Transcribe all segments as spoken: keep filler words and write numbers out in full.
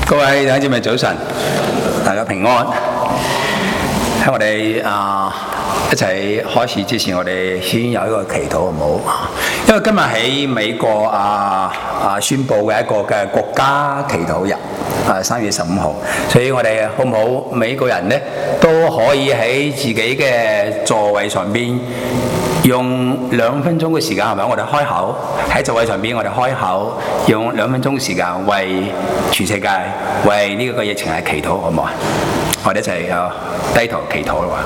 各位弟兄姊妹早晨，大家平安。喺我哋啊、呃、一齊開始之前，我哋先有一個祈禱好唔好？因為今日喺美國啊啊宣佈嘅一個嘅國家祈禱日啊三月十五號，所以我哋好唔好每個人呢都可以喺自己嘅座位上邊用兩分鐘嘅時間，係咪？我哋開口喺座位上邊，我哋開口用兩分鐘嘅時間為全世界、為呢個疫情係祈禱，好唔好啊？我哋一齊啊低頭祈禱啦！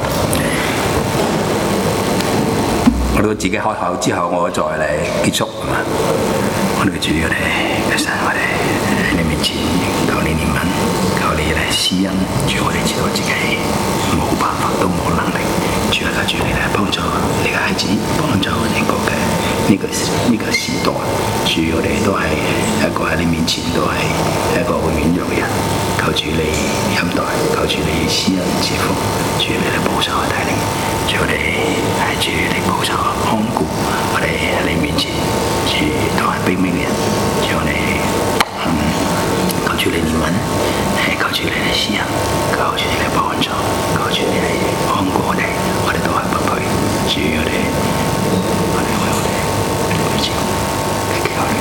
我哋自己開口之後，我再嚟結束，係嘛？我哋主，我哋嘅神，我哋喺你面前求你憐憫，求你嚟施恩。主，我哋知道自己冇辦法，都冇能力。主啊，求主你嚟幫助你嘅孩子，幫助呢個嘅呢個呢個時代。主，我哋都係一個喺你面前都係一個軟弱嘅人。求主你恩待，求主你施恩賜福，主你嚟保守帶領。主，我哋係主你保守看顧，我哋喺你面前，主都係卑微嘅人。主，我哋嗯求主你憐憫，係求主你嚟施恩，求主你嚟幫助，求主你嚟看顧我哋，我哋都係不配。主，我哋我哋為我哋我哋祈求你，祈求你。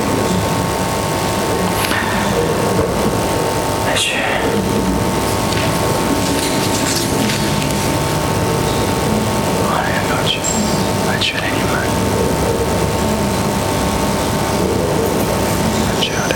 主，我哋求主，求主你憐憫，主我哋。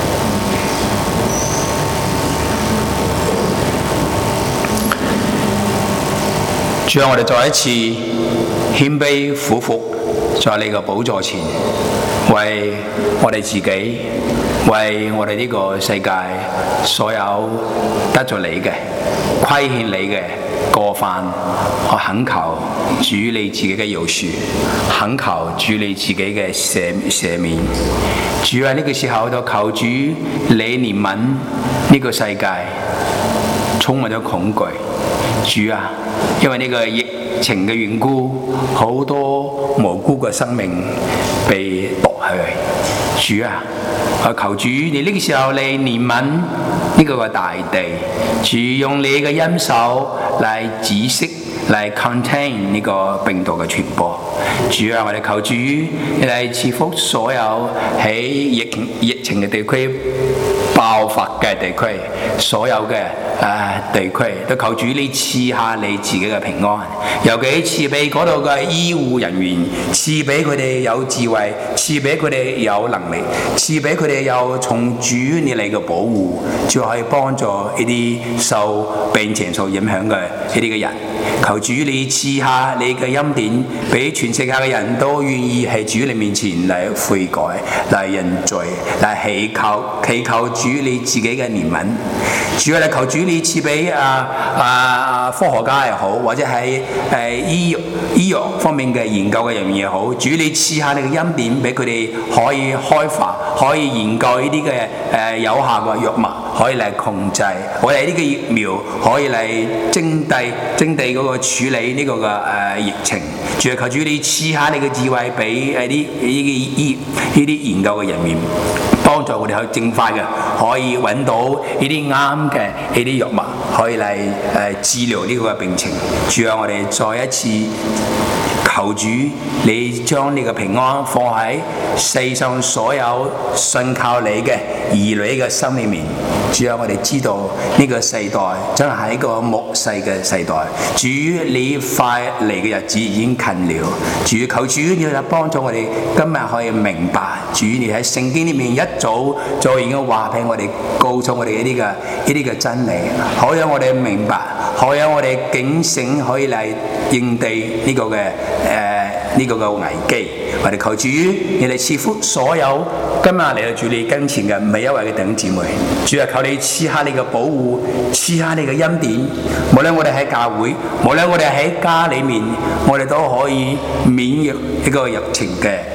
主啊，我哋再一次謙卑俯伏在你個寶座前，為我哋自己，為我哋呢個世界所有得咗你嘅、虧欠你嘅過犯，我懇求主你自己嘅饒恕，懇求主你自己嘅赦赦免。主喺呢個時候就求主你憐憫呢個世界，充滿咗恐懼。主啊，因為呢個疫情嘅緣故，好多無辜嘅生命被奪去。主啊，我求主你呢個時候你憐憫呢個嘅大地，主用你嘅恩手嚟止息、嚟 contain 呢個病毒嘅傳播。主啊，我哋求主你嚟賜福所有喺疫情疫情嘅地區爆發嘅地區，所有嘅誒、呃、地區都求主你賜下你自己嘅平安，尤其賜俾嗰度嘅醫護人員，賜俾佢哋有智慧，賜俾佢哋有能力，賜俾佢哋有從主你嚟嘅保護，就可以幫助呢啲受病情所影響嘅呢啲嘅人。求主你賜下你嘅恩典，俾全世界嘅人都願意喺主你面前嚟悔改、嚟認罪、嚟祈求祈求主你自己嘅憐憫。主啊，你求主你賜俾啊啊科學家又好，或者係誒醫醫藥方面嘅研究嘅人員又好，主你賜下你嘅恩典，俾佢哋可以開發、可以研究呢啲嘅誒有效嘅藥物，可以嚟控制我哋呢個疫苗，可以嚟徵地徵地嗰個處理呢個嘅誒疫情。主啊，求主你賜下你嘅智慧俾誒啲呢啲醫呢啲研究嘅人員，幫助我哋去盡快嘅可以揾到呢啲啱嘅呢啲藥物，可以嚟誒、呃、治療呢個嘅病情。主啊，我哋再一次求主，你將你嘅平安放喺世上所有信靠你嘅兒女嘅心裏面。主啊，我哋知道呢個世代真係一個末世嘅世代。主，你快嚟嘅日子已經近了。主，求主你嚟幫助我哋，今日可以明白，主你喺聖經裏面一早就已經話俾我哋，告訴我哋呢啲嘅呢啲嘅真理，好讓我哋明白，好讓我哋警醒，可以嚟應對呢個嘅誒呢個嘅危機。我哋求主你嚟賜福所有今日嚟到主你跟前嘅每一位嘅弟兄姊妹。主啊，求你賜下你嘅保護，賜下你嘅恩典。無論我哋喺教會，無論我哋喺家裏面，我哋都可以免疫呢個疫情嘅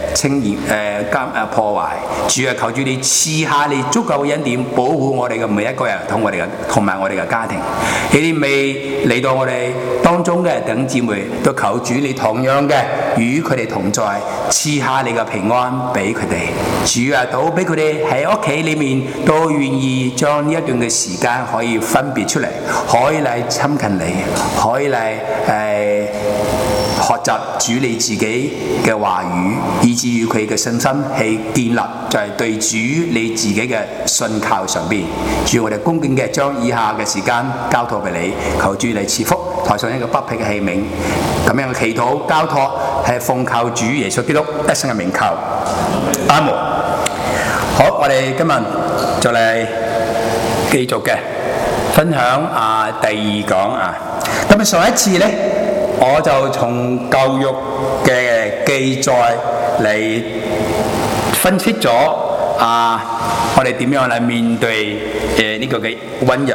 清驗誒監誒破壞。主啊，求主你賜下你足夠嘅恩典，保護我哋嘅每一個人同我哋嘅同埋我哋嘅家庭。呢啲未嚟到我哋當中嘅弟兄姊妹，都求主你同樣嘅與佢哋同在，賜下你嘅平安俾佢哋。主啊，都俾佢哋喺屋企裏面都願意將呢一段嘅時間可以分別出嚟，可以嚟親近你，可以嚟誒、呃、學習主你自己嘅話語，以至於佢嘅信心係建立就係、是、對主你自己嘅信靠上邊。主，我哋恭敬嘅將以下嘅時間交託俾你，求主你賜福台上一個不僻嘅器皿，咁樣嘅祈禱交託係奉靠主耶穌基督一生嘅名求，阿門。好，我哋今日就嚟繼續嘅分享啊，第二講啊。咁啊，上一次呢，我就從舊約嘅記載嚟分析咗啊，我哋點樣嚟面對誒呢個嘅瘟疫。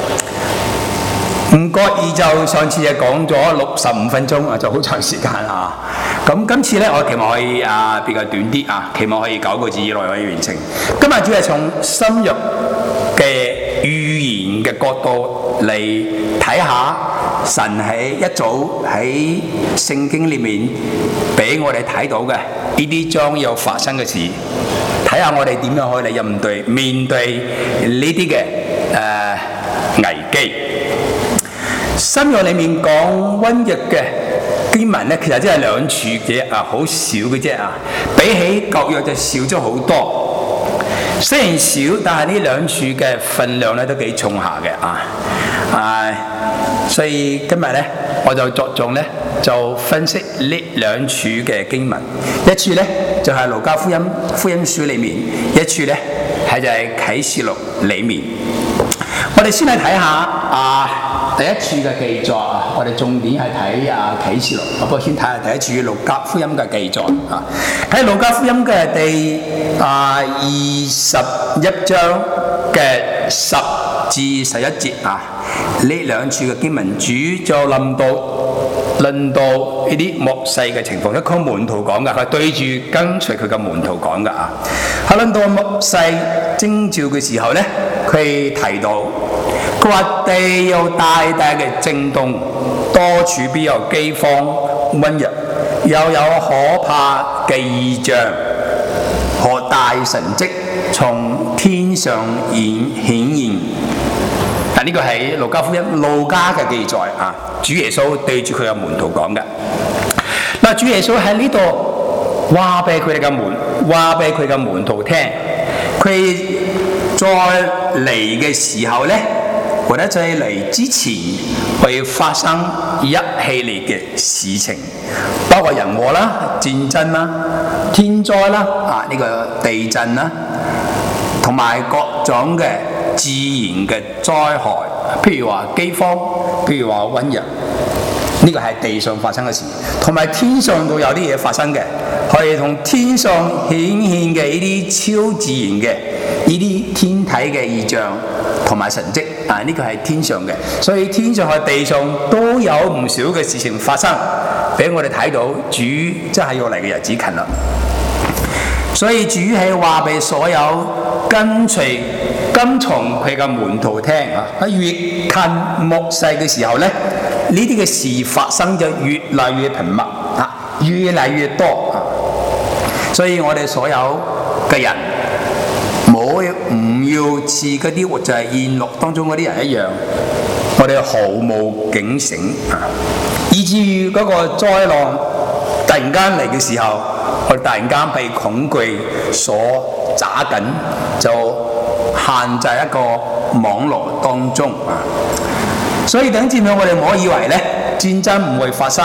唔覺意就上次就講咗六十五分鐘啊，就好長時間啊。咁今次咧，我期望可以啊比較短啲啊，期望可以九個字以內可以完成。今日主要係從深入嘅預言嘅角度嚟睇下神喺一早喺聖經裏面俾我哋睇到嘅呢啲將要發生嘅事，睇下我哋點樣可以嚟應對面對呢啲嘅誒危機。新約裏面講瘟疫嘅經文咧，其實真係兩處嘅啊，好少嘅啫啊，比起舊約就少咗好多。雖然少，但係呢兩處嘅分量咧都幾重下嘅啊啊！所以今日咧，我就着重咧就分析呢兩處嘅經文。一處咧就係、是、路加福音福音書裏面，一處咧係就係啟示錄裏面。我哋先嚟睇下啊。第一處嘅記載啊，我哋重點係睇啊啟示錄。我不過先睇下第一處路加福音嘅記載啊。喺路加福音嘅第啊二十一章嘅十至十一節啊，呢兩處嘅經文主就論到論到呢啲末世嘅情況，一個門徒講噶，佢對住跟隨佢嘅門徒講噶啊。喺論到末世徵兆嘅時候咧，佢提到。佢話地有大大嘅震動，多處必有饑荒、瘟疫，又有可怕嘅異象和大神蹟從天上顯顯現。嗱，呢個係路加福音路加嘅記載啊，主耶穌對住佢嘅門徒講嘅。嗱，主耶穌喺呢度話俾佢哋嘅門話俾佢嘅門徒聽，佢再嚟嘅時候咧。或者在嚟之前會發生一系列嘅事情，包括人禍啦、戰爭啦、天災啦、啊呢、這個地震啦，同埋各種嘅自然嘅災害，譬如話饑荒，譬如話瘟疫，呢、這個係地上發生嘅事，同埋天上都有啲嘢發生嘅，可以同天上顯現嘅呢啲超自然嘅呢啲天體嘅異象同埋神蹟。啊！呢、這個係天上嘅，所以天上喺地上都有唔少嘅事情發生，俾我哋睇到主真係要嚟嘅日子近啦。所以主係話俾所有跟隨跟從佢嘅門徒聽啊！喺越近末世嘅時候咧，呢啲嘅事發生就越嚟越頻密啊，越嚟越多啊！所以我哋所有嘅人。冇唔要似嗰啲就係現錄當中嗰啲人一樣，我哋毫無警醒啊，以至於嗰個災難突然間嚟嘅時候，我哋突然間被恐懼所抓緊，就限制一個網絡當中啊。所以等陣我哋唔可以以為咧戰爭唔會發生，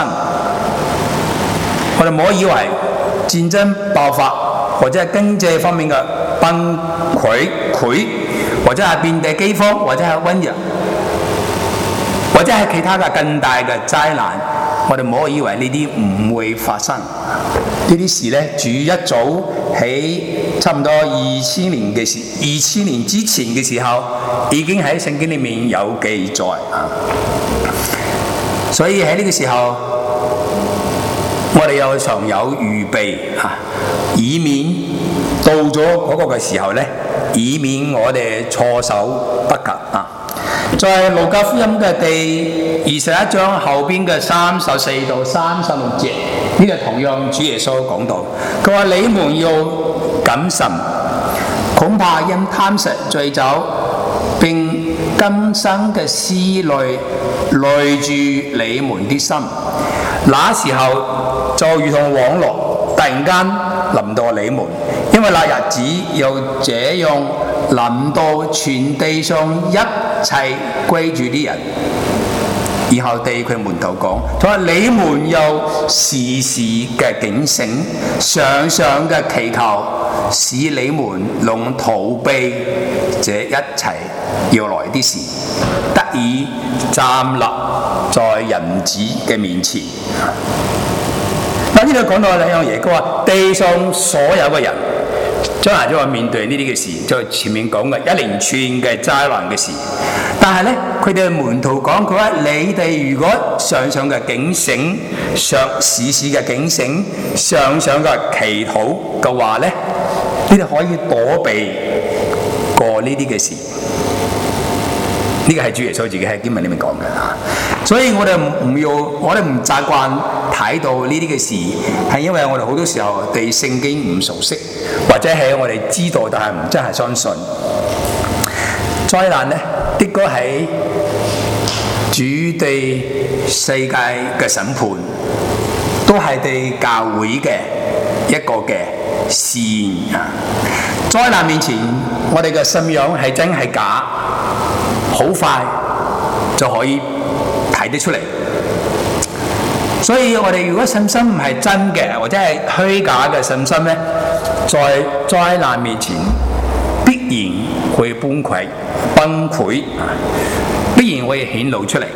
我哋唔可以以為戰爭爆發或者係經濟方面嘅崩潰潰，或者係遍地饑荒，或者係瘟疫，或者係其他嘅更大嘅災難，我哋唔可以以為呢啲唔會發生。呢啲事咧，主一早喺差唔多二千年嘅時，二千年之前嘅時候，已經喺聖經裏面有記載啊。所以喺呢個時候，我哋又常有預備啊。 以免到咗嗰個嘅時候呢，以免我哋措手不及啊！在路加福音嘅第二十一章後邊嘅三十四到三十六節，呢個同樣主耶穌講到，佢話你們要謹慎，恐怕因貪食醉酒並今生嘅思慮累住你們的心，那時候就如同網羅突然間臨到你們，因為那日子又這樣臨到全地上一切歸主啲人。然後對佢門徒講，佢話你們又時時嘅警醒，常常嘅祈求，使你們能逃避這一切要來的事，得以站立在人子嘅面前。嗱，呢度講到兩樣嘢，佢話地上所有嘅人將來都會面對呢啲嘅事，就係前面講嘅一連串嘅災難嘅事。但係咧，佢哋門徒講，佢話你哋如果常常嘅警醒，常時時嘅警醒，常常嘅祈禱嘅話咧，你哋可以躲避過呢啲嘅事。呢個係主耶穌自己喺經文裏面講嘅啊。所以我哋唔要，我哋唔習慣睇到呢啲嘅事，係因為我哋好多時候對聖經唔熟悉，或者係我哋知道但係唔真係相信。災難呢，的確係主對世界嘅審判，都係對教會嘅一個嘅試驗啊！災難面前，我哋嘅信仰係真係假，好快就可以睇得出嚟。所以我哋如果信心唔係真嘅，或者係虛假嘅信心呢，在災難面前必然會崩潰。崩潰啊！必然會顯露出嚟。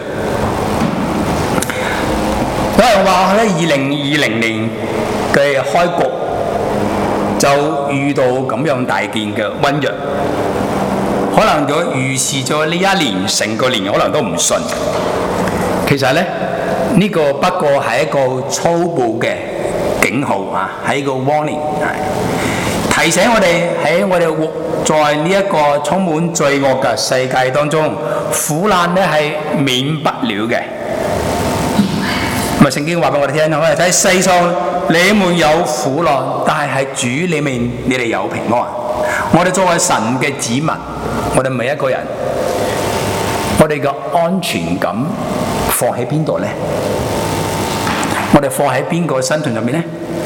有人話咧，二零二零年嘅開國就遇到咁樣大件嘅瘟疫，可能佢預示咗呢一年成個年可能都唔順。其實咧，呢、這個不過係一個初步嘅警號啊，係一個 warning， 提醒我哋喺我哋活在呢一個充滿罪惡嘅世界當中，苦難咧係免不了嘅。咁啊，聖經話俾我哋聽，我哋睇世上你們有苦難，但係喺主裏面你哋有平安。我哋作為神嘅子民，我哋每一個人，我哋嘅安全感放喺邊度呢？我哋放喺邊個身上面呢？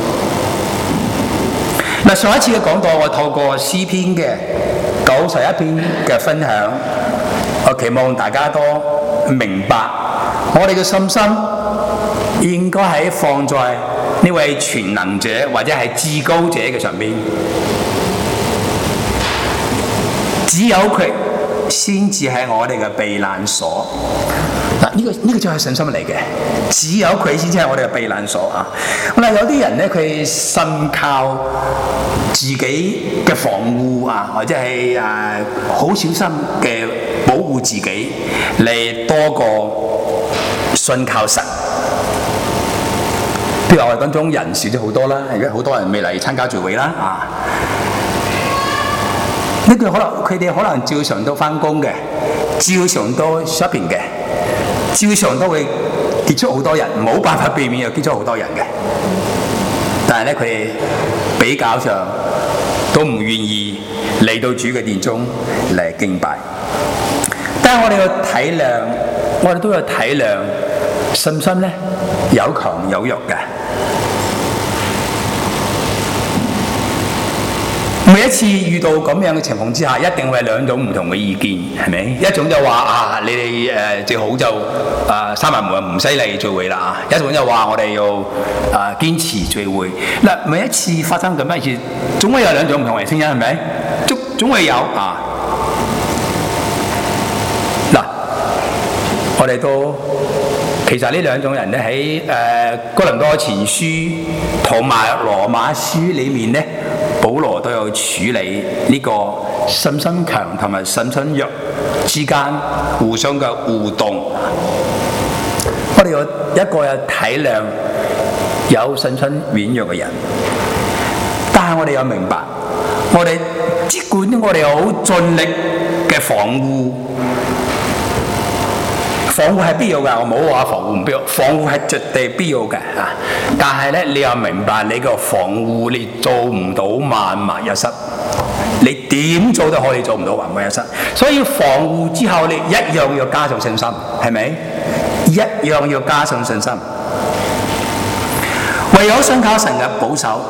嗱，上一次嘅講道，我透過詩篇嘅九十一篇嘅分享，我期望大家都明白，我哋嘅信心應該係放在呢位全能者或者係至高者嘅上邊，只有佢先至係我哋嘅避難所。嗱，呢個呢個就係信心嚟嘅，只有佢先至係我哋嘅避難所啊！咁啊，有啲人咧，佢信靠自己嘅防護啊，或者係誒好小心嘅保護自己，嚟多過信靠神。譬如我哋當中人少咗好多啦，而家好多人未嚟參加聚會啦啊！呢個可能佢哋可能照常都返工嘅，照常都 shopping 嘅。照常都會結觸好多人，冇辦法避免又結觸好多人嘅。但係咧，佢哋比較上都唔願意嚟到主嘅殿中嚟敬拜。但係我哋要體諒，我哋都要體諒信心咧有強有弱嘅。每一次遇到咁樣嘅情況之下，一定會有兩種唔同嘅意見，係咪？一種就話啊，你哋誒、呃、最好就啊閂埋門唔使嚟聚會啦啊！一種就話我哋要啊堅持聚會。嗱，每一次發生咁樣事，總會有兩種唔同嘅聲音，係咪？總總會有啊。嗱，我哋都其實呢兩種人咧喺誒哥林多前書同埋羅馬書裏面咧，保羅都有處理呢個信心強同埋信心弱之間互相嘅互動。我哋有一個有體諒有信心軟弱嘅人，但我哋要明白，我哋即管我哋好盡力嘅防護，防護係必要㗎，我冇話防護唔必要，防護係絕對必要嘅啊！但係咧，你又明白你個防護你做唔到萬無一失，你點做都可以做唔到萬無一失。所以防護之後，你一樣要加上信心，係咪？一樣要加上信心。唯有信靠神嘅保守，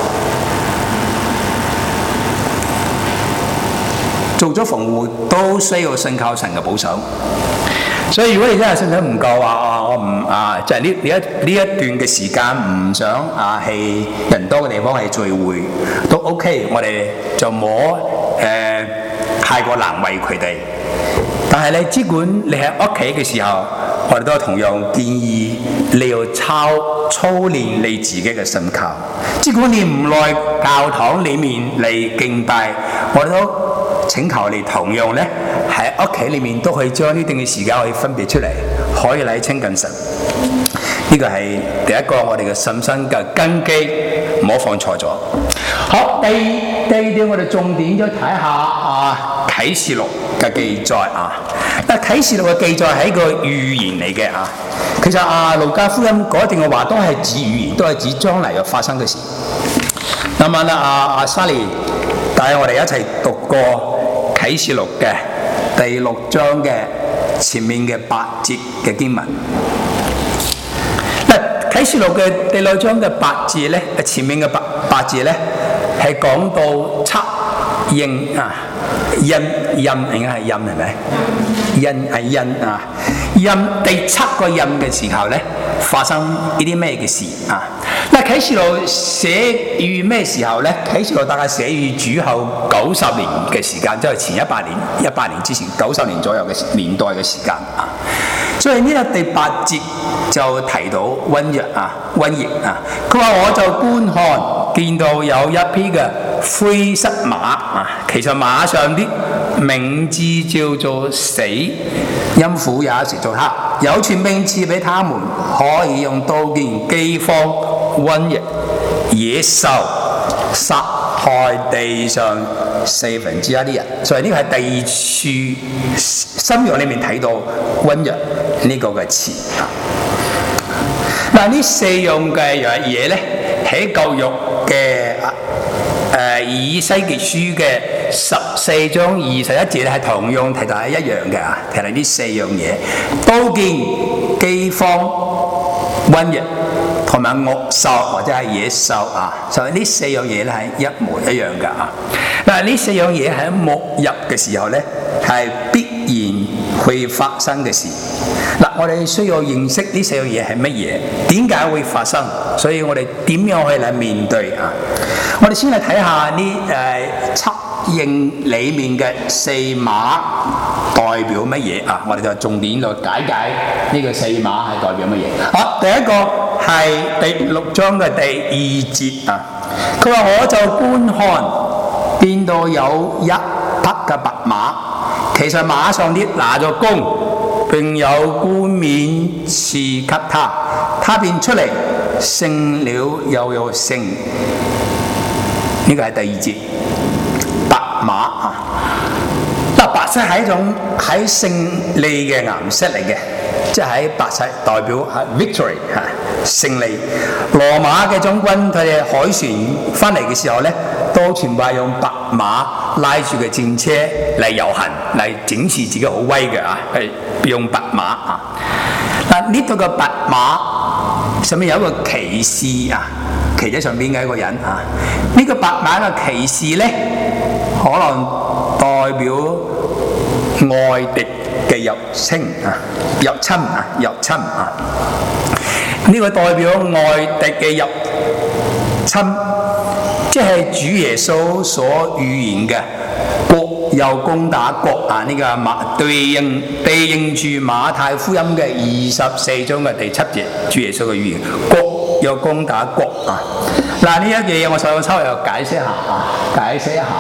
做咗防護都需要信靠神嘅保守。所以如果你真係信心唔夠啊，我唔啊，就係呢呢一呢一段嘅時間唔想啊係人多嘅地方係聚會都 OK， 我哋就冇誒太過難為佢哋。但係咧，只管你喺屋企嘅時候，我哋都同樣建議你要操操練你自己嘅信靠。只管你唔來教堂裡面嚟敬拜，我哋都請求你同樣咧喺屋企裏面都可以將呢段嘅時間可以分別出嚟，可以嚟親近神。呢個係第一個我哋嘅信心嘅根基，唔好放錯咗。好，第第二點我哋重點咗睇下啊啟示錄嘅記載啊。嗱，啟示錄嘅記載係一個預言嚟嘅啊。其實啊路加福音嗰段嘅話都係指預言，都係指將來要發生嘅事。咁啊啦，阿阿沙利帶我哋一齊讀過啟示錄嘅第六章嘅前面嘅八節嘅經文。嗱，啟示錄嘅第六章嘅八節咧，前面嘅八八節咧係講到七印啊，印印應該係印係咪？印係印啊，印第七個印嘅時候咧，發生呢啲咩嘅事啊？嗱，啟示錄寫於咩時候咧？啟示錄大概寫於主後九十年嘅時間，即係前一百年、一百年之前九十年左右嘅年代嘅時間啊。所以呢個第八節就提到瘟疫啊，瘟疫啊。佢話我就觀看，見到有一匹嘅灰色馬啊，其實馬上啲名字叫做死，陰府也是做黑，有權柄賜俾他們，可以用刀劍、饑荒、瘟疫、野獸殺害地上四分之一啲人。所以呢個係第二處新約裏面睇到瘟疫呢個嘅詞啊。嗱，呢四樣嘅嘢咧喺舊約嘅誒以西結書嘅十四章二十一節咧係同樣提到係一樣嘅啊，提到呢四樣嘢：刀劍、饑荒、瘟疫同埋惡獸或者係野獸啊。所以呢四樣嘢咧係一模一樣嘅啊。嗱，呢四樣嘢喺末日嘅時候咧係必然會發生嘅事。嗱，我哋需要認識呢四樣嘢係乜嘢，點解會發生，所以我哋點樣去嚟面對啊？我哋先嚟睇下呢誒七印裏面嘅四馬代表乜嘢啊？我哋就重點嚟解解呢個四馬係代表乜嘢。好，第一個係第六章嘅第二節啊，佢話我就觀看，見到有一匹嘅白馬，其實馬上啲拿咗弓，並有冠冕賜給他，他便出嚟勝了又有勝。呢個係第二節，白馬啊！嗱，白色係一種喺勝利嘅顏色嚟嘅，即係喺白色代表係 victory 嚇勝利。羅馬嘅將軍佢哋海船翻嚟嘅時候咧，都全部係用白馬拉住嘅戰車嚟遊行，嚟展示自己好威嘅啊！係用白馬啊！嗱，呢度嘅白馬上面有一個騎士啊，騎喺上邊嘅一個人啊。呢、這個白馬嘅騎士咧，可能代表外敵嘅入侵啊，入侵啊，入侵啊。呢、這個代表外敵嘅入侵，即係主耶穌所預言嘅國又攻打國啊！呢、這個馬對應對應住馬太福音嘅二十四章嘅第七節，主耶穌嘅預言，國又攻打國啊！嗱，呢一樣嘢我稍稍又解釋下啊，解釋一下。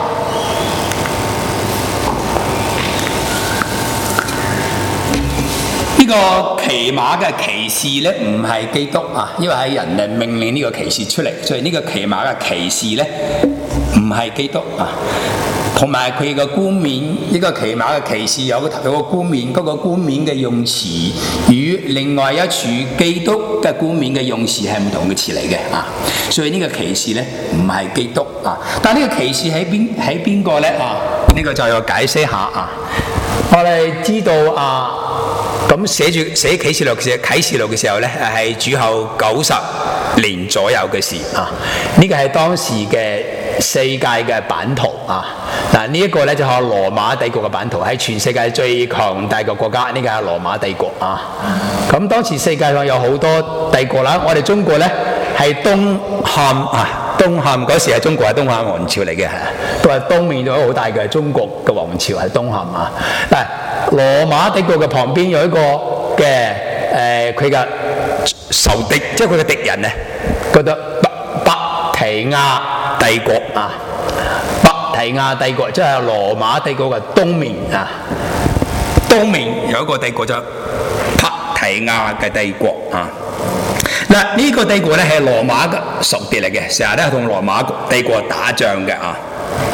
呢、這個騎馬嘅騎士咧，唔係基督啊，因為係人哋命令呢個騎士出嚟，所以呢個騎馬嘅騎士咧， 唔係基督啊。同埋佢個冠冕，呢個騎馬嘅騎士有個有個冠冕，嗰個冠冕嘅用詞與另外一處基督嘅冠冕嘅用詞係唔同嘅詞嚟嘅啊。所以呢個騎士咧唔係基督啊。但係呢個騎士喺邊喺邊個咧啊？呢個就要解釋下啊。我哋知道啊，咁寫住寫啟示錄嘅啟示錄嘅時候咧，係主後九十年左右嘅事啊。呢個係當時嘅世界嘅版圖啊。嗱，呢一個咧就係羅馬帝國嘅版圖，喺全世界最強大嘅國家，呢個係羅馬帝國啊。咁當時世界上有好多帝國啦，我哋中國咧係東漢啊，東漢嗰時係中國係東漢王朝嚟嘅，係都係東面有一個好大嘅中國嘅王朝係東漢啊。但係羅馬帝國嘅旁邊有一個嘅誒佢嘅仇敵，即係佢嘅敵人咧，覺得北北提亞帝國啊。提亞帝國即係羅馬帝國嘅東面啊，東面有一個帝國就帕提亞嘅帝國啊。嗱，呢個帝國咧係羅馬嘅屬地嚟嘅，成日都係同羅馬帝國打仗嘅啊。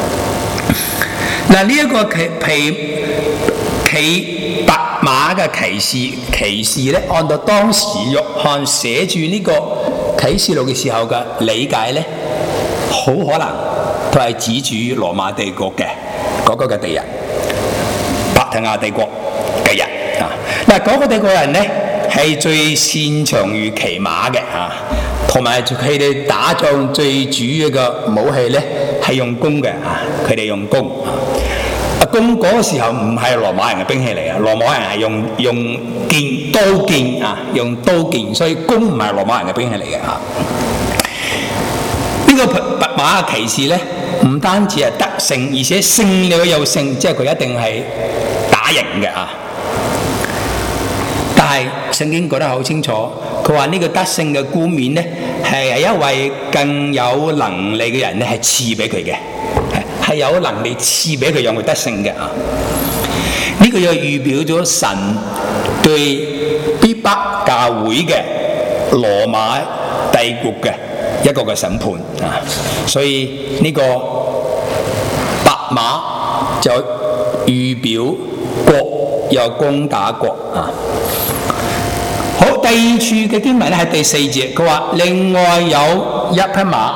嗱，呢一個騎皮騎白馬嘅騎士騎士咧，按照當時約翰寫住呢個啟示錄嘅時候嘅理解咧，好可能都係指住羅馬帝國嘅嗰個嘅敵人，帕提亞帝國嘅人啊。嗱，嗰個帝國人咧係最擅長於騎馬嘅啊，同埋佢哋打仗最主要嘅武器咧係用弓嘅啊，佢哋用弓啊。弓嗰個時候唔係羅馬人嘅兵器嚟嘅，羅馬人係用用劍刀劍啊，用刀劍，所以弓唔係羅馬人嘅兵器嚟嘅啊。呢個白馬嘅騎士咧，唔單止係得勝，而且勝了又勝，即係佢一定係打贏嘅啊！但係聖經講得好清楚，佢話呢個得勝嘅冠冕咧，係一位更有能力嘅人咧，係賜俾佢嘅，係有能力賜俾佢讓佢得勝嘅啊！呢、這個又預表咗神對逼迫教會嘅羅馬帝國嘅一個嘅審判啊，所以呢個白馬就預表國有攻打國啊。好，第二處嘅經文咧係第四節，佢話另外有一匹馬，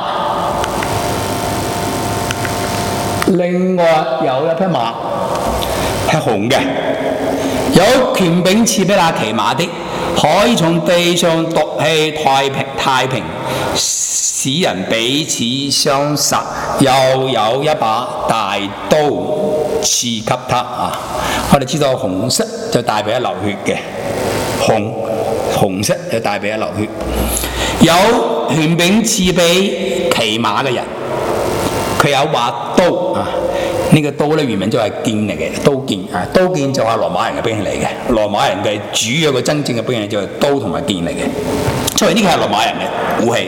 另外有一匹馬係紅嘅，有權柄賜俾那騎馬的，可以從地上奪去太平太平。使人彼此相殺，又有一把大刀賜給他啊！我哋知道紅色就代表流血嘅，紅紅色就代表流血。有權柄賜俾騎馬嘅人，佢有把刀啊！呢、這個刀咧原名就係劍嚟嘅，刀劍啊！刀劍就係羅馬人嘅兵器嚟嘅，羅馬人嘅主要嘅真正嘅兵器就係刀同埋劍嚟嘅，所以呢個係羅馬人嘅武器。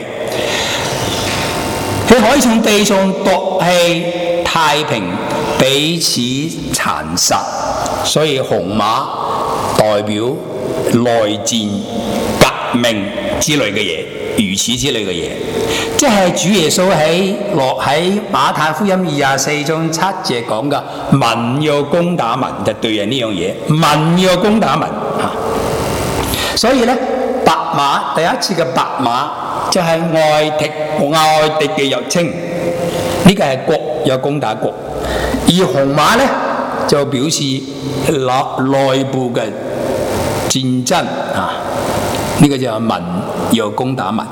佢可以從地上奪去太平，彼此殘殺，所以紅馬代表內戰、革命之類嘅嘢，如此之類嘅嘢，即係主耶穌喺落喺馬太福音二十四章七節講嘅，民要攻打民，就對人呢樣嘢，民要攻打民啊。所以咧，白馬第一次嘅白馬就係外敵外敵嘅入侵，呢個係國有攻打國，而紅馬咧就表示內內部嘅戰爭啊，呢個就係民要攻打民。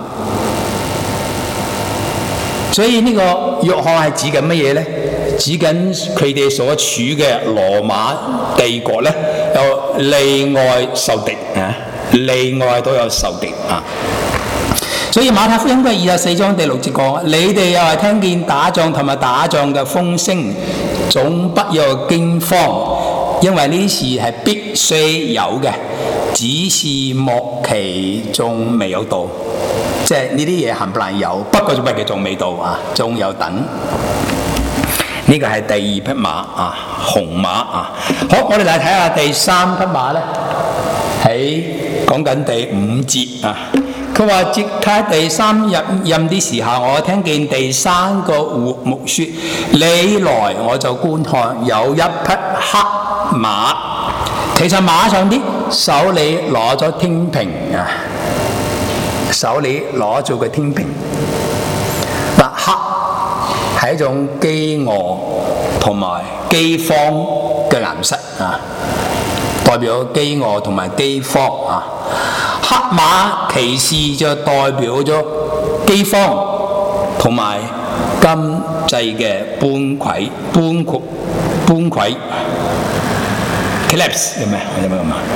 所以呢個約翰係指緊乜嘢咧？指緊佢哋所處嘅羅馬帝國咧，有內外受敵啊，內外都有受敵啊。所以馬太福音嘅二十四章第六節講：你哋又係聽見打仗同埋打仗嘅風聲，總不要驚慌，因為呢事係必須有嘅，只是末期仲未有到。即係呢啲嘢冚唪唥有，不過仲未仲未到啊，仲有等。呢個係第二匹馬啊，紅馬啊。好，我哋嚟睇下第三匹馬咧，喺講緊第五節啊。 佢話節啟第三日任的時候，我聽見第三個活木說：你來，我就觀看，有一匹黑馬。其實馬上啲手裏攞咗天平啊，手裏攞咗個天平。嗱，黑係一種飢餓同埋饑荒嘅顏色啊，代表飢餓同埋饑荒啊。黑馬其實就代表咗饑荒同埋經濟嘅崩潰、崩潰、崩潰 collapse 有咩？有咩咁啊？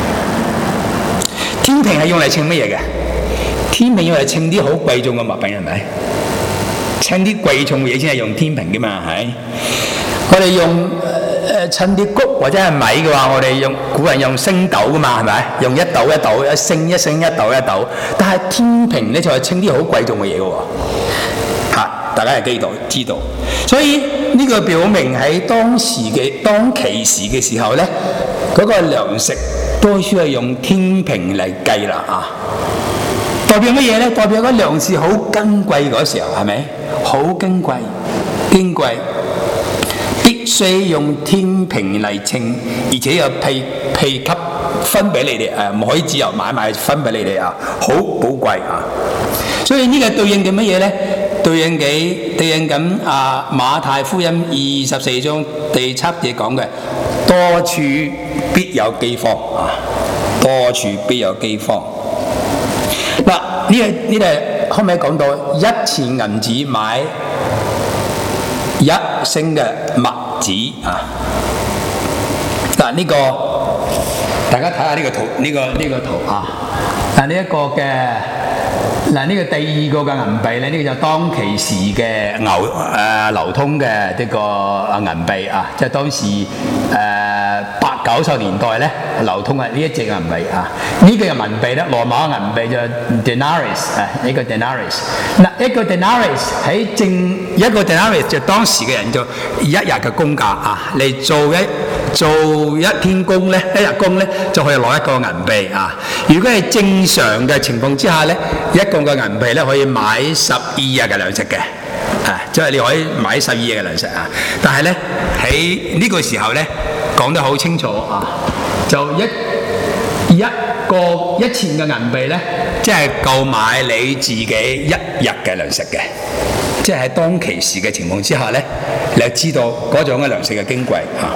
天平係用嚟稱乜嘢嘅？天平用嚟稱啲好貴重嘅物品係咪？稱啲貴重嘅嘢先係用天平嘅嘛，係。我哋用誒稱啲穀或者係米嘅話，我哋用古人用升斗嘅嘛，係咪？用一斗一斗，一升一升，一斗一斗。但係天平咧就係稱啲好貴重嘅嘢嘅喎。嚇，大家係記到知道。所以呢個表明喺當時嘅當其時嘅時候咧，嗰個糧食都需要用天平嚟計啦啊！代表乜嘢咧？代表嗰糧食好珍貴嗰時候，係咪？好珍貴，珍貴，必須用天平嚟稱，而且有配配給分俾你哋誒，唔可以自由買賣分俾你哋啊，好寶貴啊！所以呢個對應嘅乜嘢咧？對應嘅對應緊啊馬太福音二十四章第七節講嘅，多處必有饑荒啊，多處必有饑荒。嗱，呢個呢個後尾講到一錢銀子買一升嘅麥子啊！嗱，呢個大家睇下呢個圖，呢個呢個圖啊！嗱，呢一個嘅嗱呢個第二個嘅銀幣咧，呢個就當其時嘅牛誒流通嘅呢個銀幣啊，即係當時誒八九十年代咧流通嘅呢一隻銀幣啊。呢個嘅銀幣咧，羅馬銀幣就 denarius 啊，呢個 denarius。嗱，一個 denarius 喺正一個 denarius 就當時嘅人就一日嘅工價啊，嚟做一做一天工咧，一日工咧就可以攞一個銀幣啊。如果係正常嘅情況之下咧，一個嘅銀幣咧可以買十二日嘅糧食嘅，啊，即係你可以買十二日嘅糧食啊。但係咧喺呢個時候咧講得好清楚啊，就一一個一錢嘅銀幣咧，即係夠買你自己一日嘅糧食嘅。即係喺當其時嘅情況之下咧，你就知道嗰種嘅糧食嘅矜貴啊。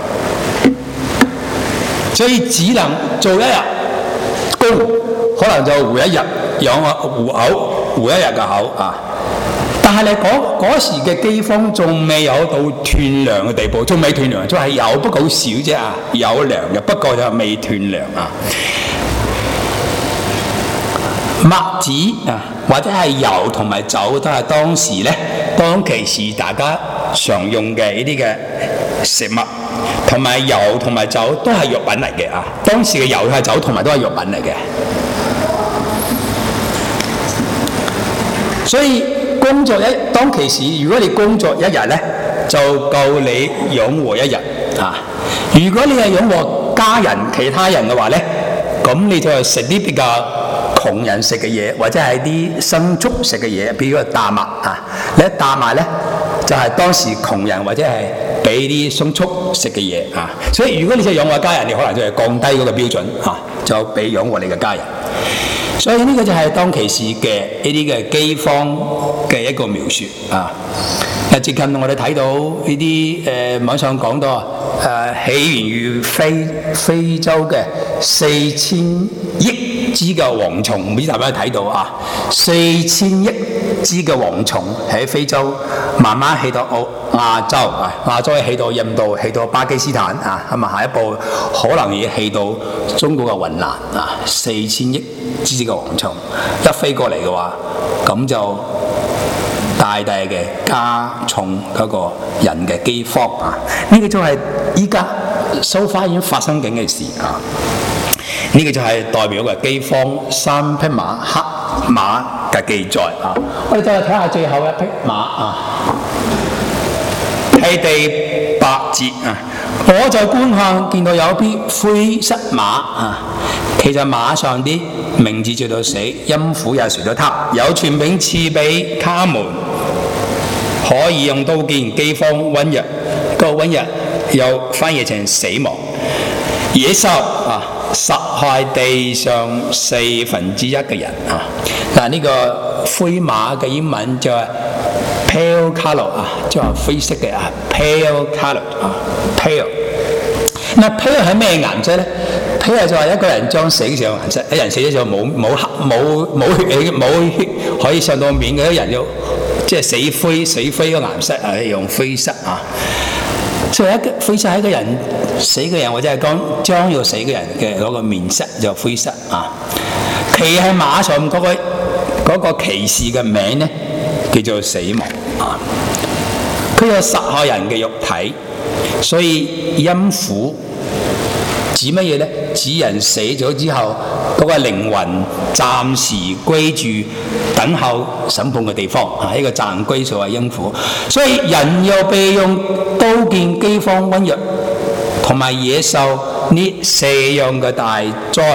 所以只能做一日工，可能就活一日養個戶口，活一日嘅口啊。但係你講嗰時嘅饑荒仲未有到斷糧嘅地步，仲未斷糧，仲係有，不過好少啫啊，有糧嘅，不過就未斷糧啊。麥子啊，或者係油同埋酒都係當時咧，當其時大家常用嘅呢啲嘅食物，同埋油同埋酒都係藥品嚟嘅啊。當時嘅油係酒同埋都係藥品嚟嘅，所以工作一當其時，如果你工作一日咧，就夠你養活一日啊。如果你係養活家人、其他人嘅話咧，咁你就係食啲比較窮人食嘅嘢，或者係啲牲畜食嘅嘢，比如個大麥啊。你一大麥咧，就係、是、當時窮人或者係俾啲牲畜食嘅嘢啊。所以如果你想養活家人，你可能就係降低嗰個標準啊，就俾養活你嘅家人。所以呢個就係當其時嘅呢啲嘅饑荒嘅一個描述啊。誒，最近我哋睇到呢啲誒網上講到誒起源於非非洲嘅四千億隻嘅蝗蟲，唔知大家睇到啊？四千億隻嘅蝗蟲喺非洲慢慢起到澳亞洲啊，亞洲起到印度，起到巴基斯坦啊，咁啊下一步可能要起到中國嘅雲南啊，四千億隻嘅蝗蟲一飛過嚟嘅話，咁就大大嘅加重嗰個人嘅饑荒啊！呢、這個就係依家收花已經發生緊嘅事啊！呢、這個就係代表嘅饑荒三匹馬黑馬嘅記載啊！我哋再嚟睇下最後一匹馬啊，係第八節啊！我就觀看見到有匹灰色馬啊，其實馬上啲名字叫做死，陰府也隨咗他，有權柄賜俾他們，可以用刀劍、饑荒、瘟疫。個瘟疫又翻譯成死亡。野獸啊，殺害地上四分之一嘅人啊！嗱，呢個灰馬嘅英文就係 pale colour 啊，即係灰色嘅啊 ，pale colour 啊 ，pale。嗱 ，pale 係咩顏色咧？pale就係一個人將死嘅時候顏色，一人死咗就冇冇黑冇冇血冇血可以上到面嘅人要即係死灰死灰嘅顏色啊，用灰色啊。所以一個灰色係一個人死嘅人，或者係講將要死嘅人嘅嗰個面色就灰色啊。騎喺馬上嗰、那個嗰、那個騎士嘅名咧叫做死亡啊。佢有殺害人嘅肉體，所以陰府指乜嘢咧？指人死咗之後，嗰、那個靈魂暫時歸住等候審判嘅地方啊！呢個暫歸所謂陰府，所以人又被用刀劍、饑荒、瘟疫同埋野獸呢四樣嘅大災，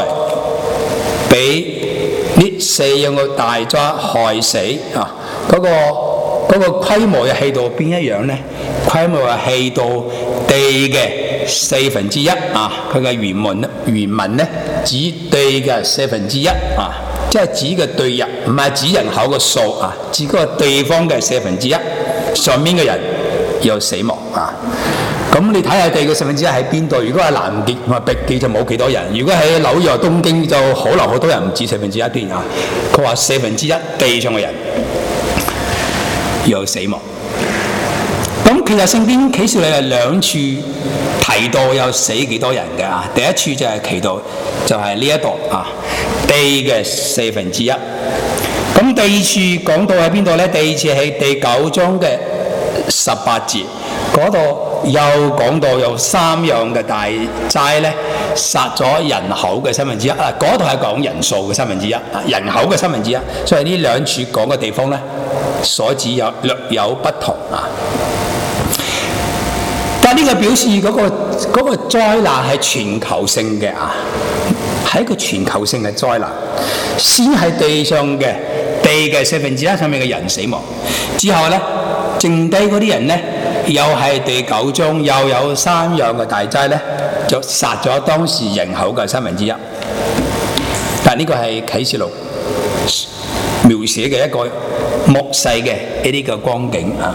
俾呢四樣嘅大災害死啊！嗰、那個嗰、那個規模係去到邊一樣咧？規模係去到地嘅四分之一啊！佢嘅原文原文咧指地嘅四分之一啊，即係指嘅對人，唔係指人口嘅數啊，指嗰個地方嘅四分之一上面嘅人有死亡啊！咁你睇下地嘅四分之一喺邊度？如果係南極同埋北極就冇幾多人，如果喺紐約、東京就可能好多人，唔止四分之一啲啊！佢話四分之一地上嘅人有死亡。咁其實聖經啟示錄係兩處提到有死幾多人嘅啊。第一處就係提到就係呢一度啊，地嘅四分之一。咁第二處講到喺邊度咧？第二次係第九章嘅十八節嗰度又講到有三樣嘅大災咧，殺咗人口嘅三分之一啊。嗰度係講人數嘅三分之一啊，人口嘅三分之一。所以呢兩處講嘅地方咧，所指有略有不同啊。但係呢個表示嗰、那個嗰、那個災難係全球性嘅啊，係一個全球性嘅災難。先係地上嘅地嘅四分之一上面嘅人死亡，之後咧剩低嗰啲人咧，又係第九章又有三樣嘅大災咧，就殺咗當時人口嘅三分之一。但係呢個係啟示錄描寫嘅一個末世嘅呢啲嘅光景啊。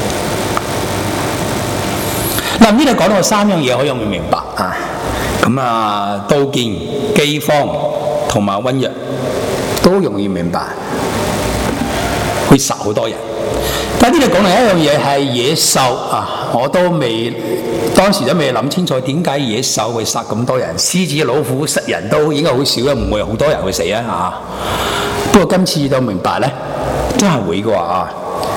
嗱，呢度講到三樣嘢好容易明白啊！咁啊，刀劍、饑荒同埋瘟疫都容易明白，會殺好多人。但係呢度講另一樣嘢係野獸啊！我都未當時都未諗清楚點解野獸會殺咁多人，獅子、老虎殺人都應該好少啦，唔會好多人會死啊！啊，不過今次都明白咧，真係會嘅話啊！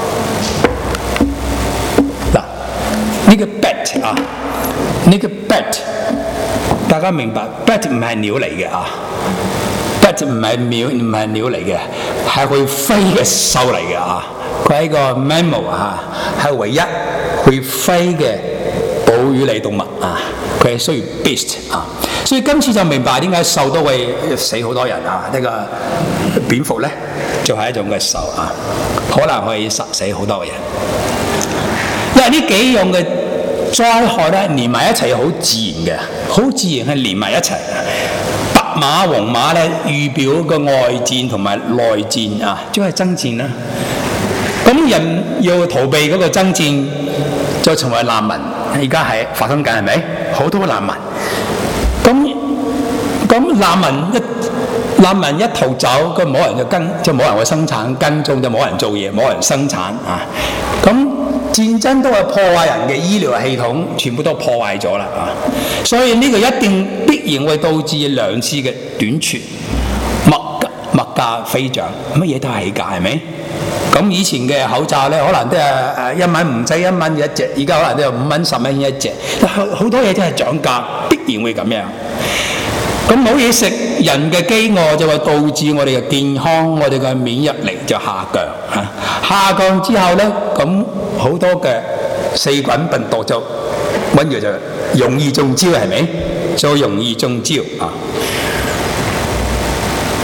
呢個 bat 啊，呢個 bat， 大家明白 bat 唔係鳥嚟嘅啊 ，bat 唔係鳥唔係鳥嚟嘅，係會飛嘅獸嚟嘅啊。佢係一個 mammal 啊，係唯一會飛嘅哺乳類動物啊。佢係需要 beast 啊，所以今次就明白點解獸都會死好多人啊。呢、這個蝙蝠咧就係、是、一種嘅獸啊，可能可以殺死好多嘅人。因為呢幾樣嘅災害咧連埋一齊，好自然嘅，好自然係連埋一齊。白馬、黃馬咧預表個外戰同埋內戰啊，即係爭戰啦。咁人要逃避嗰個爭戰，就成為難民。而家係發生緊，係咪？好多難民。咁咁難民一難民一逃走，咁冇人就跟，就冇人去生產，跟蹤就冇人做嘢，冇人生產啊。咁戰爭都係破壞人嘅醫療系統，全部都破壞咗啦啊！所以呢個一定必然會導致糧食嘅短缺，物價物價飛漲，乜嘢都係起價，係咪？咁以前嘅口罩咧，可能都係誒一蚊唔使一蚊一隻，而家可能都有五蚊十蚊一隻，好多嘢都係漲價，必然會咁樣。咁冇嘢食，人嘅飢餓就會導致我哋嘅健康，我哋嘅免疫力就下降啊！下降之後咧，咁好多嘅細菌病毒就瘟疫就容易中招，係咪？就容易中招啊！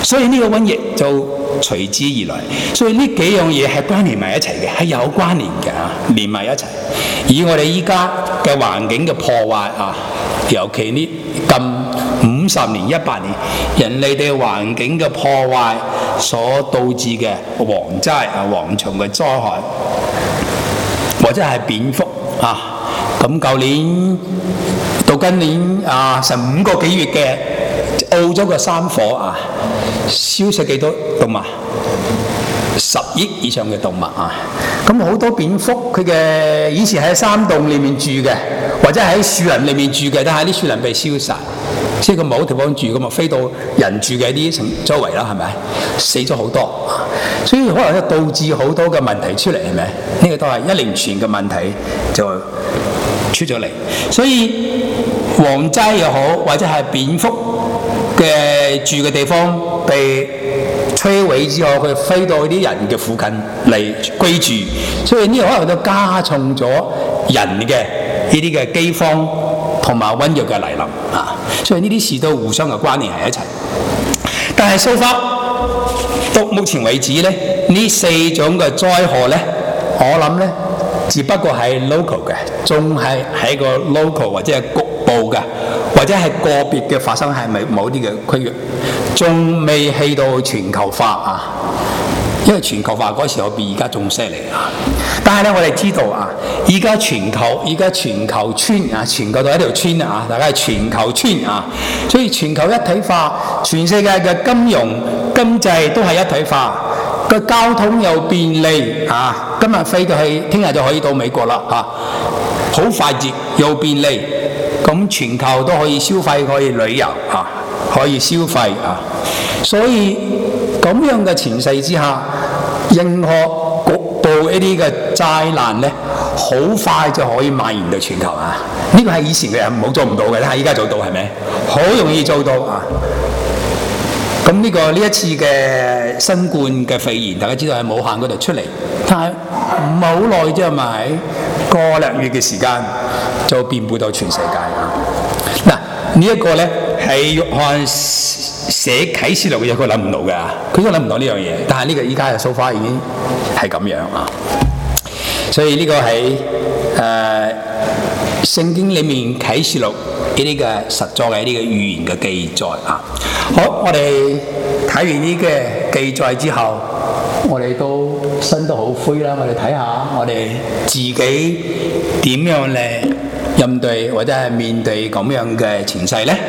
所以呢個瘟疫就隨之而來。所以呢幾樣嘢係關聯埋一齊嘅，係有關聯嘅啊，連埋一齊。以我哋依家嘅環境嘅破壞啊，尤其呢近五十年、一百年，人類對環境嘅破壞所導致嘅蝗災啊、蝗蟲嘅災害，或者係蝙蝠啊。咁舊年到今年啊，成五個幾月嘅澳洲嘅山火啊，燒死幾多動物？十億以上嘅動物啊！咁好多蝙蝠，佢嘅以前喺山洞裏面住嘅，或者喺樹林裏面住嘅，但係啲樹林被燒晒，即係佢冇地方住，咁啊飛到人住嘅啲周圍啦，係咪？死咗好多，所以可能咧導致好多嘅問題出嚟，係咪？呢個都係一連串嘅問題就出咗嚟。所以蝗災又好，或者係蝙蝠嘅住嘅地方被摧毀之後，佢飛到啲人嘅附近嚟居住，所以呢個可能都加重咗人嘅呢啲嘅饑荒同埋瘟疫嘅嚟臨啊！所以呢啲事都互相嘅關聯喺一齊。但係 so far 到目前為止咧，呢四種嘅災禍咧，我諗咧只不過係 local 嘅，仲係喺個 local 或者係局部嘅，或者係個別嘅發生係咪某啲嘅區域，仲未去到全球化啊！因為全球化嗰時候比而家仲犀利啊！但係咧，我哋知道啊，而家全球，而家全球村啊，全球都係一條村啊，大家係全球村啊，所以全球一體化，全世界嘅金融經濟都係一體化，個交通又便利啊！今日飛到去，聽日就可以到美國啦啊！好快捷又便利，咁全球都可以消費，可以旅遊啊，可以消費啊，所以咁樣嘅情勢之下，任何局部一啲嘅災難咧，好快就可以蔓延到全球啊！呢個係以前嘅人冇做唔到嘅，但係依家做到係咪？好容易做到啊！咁呢個呢一次嘅新冠嘅肺炎，大家知道喺武漢嗰度出嚟，但係唔係好耐啫嘛，係個零月嘅時間就遍佈到全世界啊！嗱，呢一個咧係約翰寫啟示錄嘅嘢，佢諗唔到嘅，佢都諗唔到呢樣嘢。但係呢個依家嘅 so far已經係咁樣啊，所以呢個喺誒聖經裡面啟示錄呢啲嘅實作嘅呢啲嘅預言嘅記載啊。好，我哋睇完呢嘅記載之後，我哋都身都好灰啦。我哋睇下我哋自己點樣嚟應對或者係面對咁樣嘅情勢咧？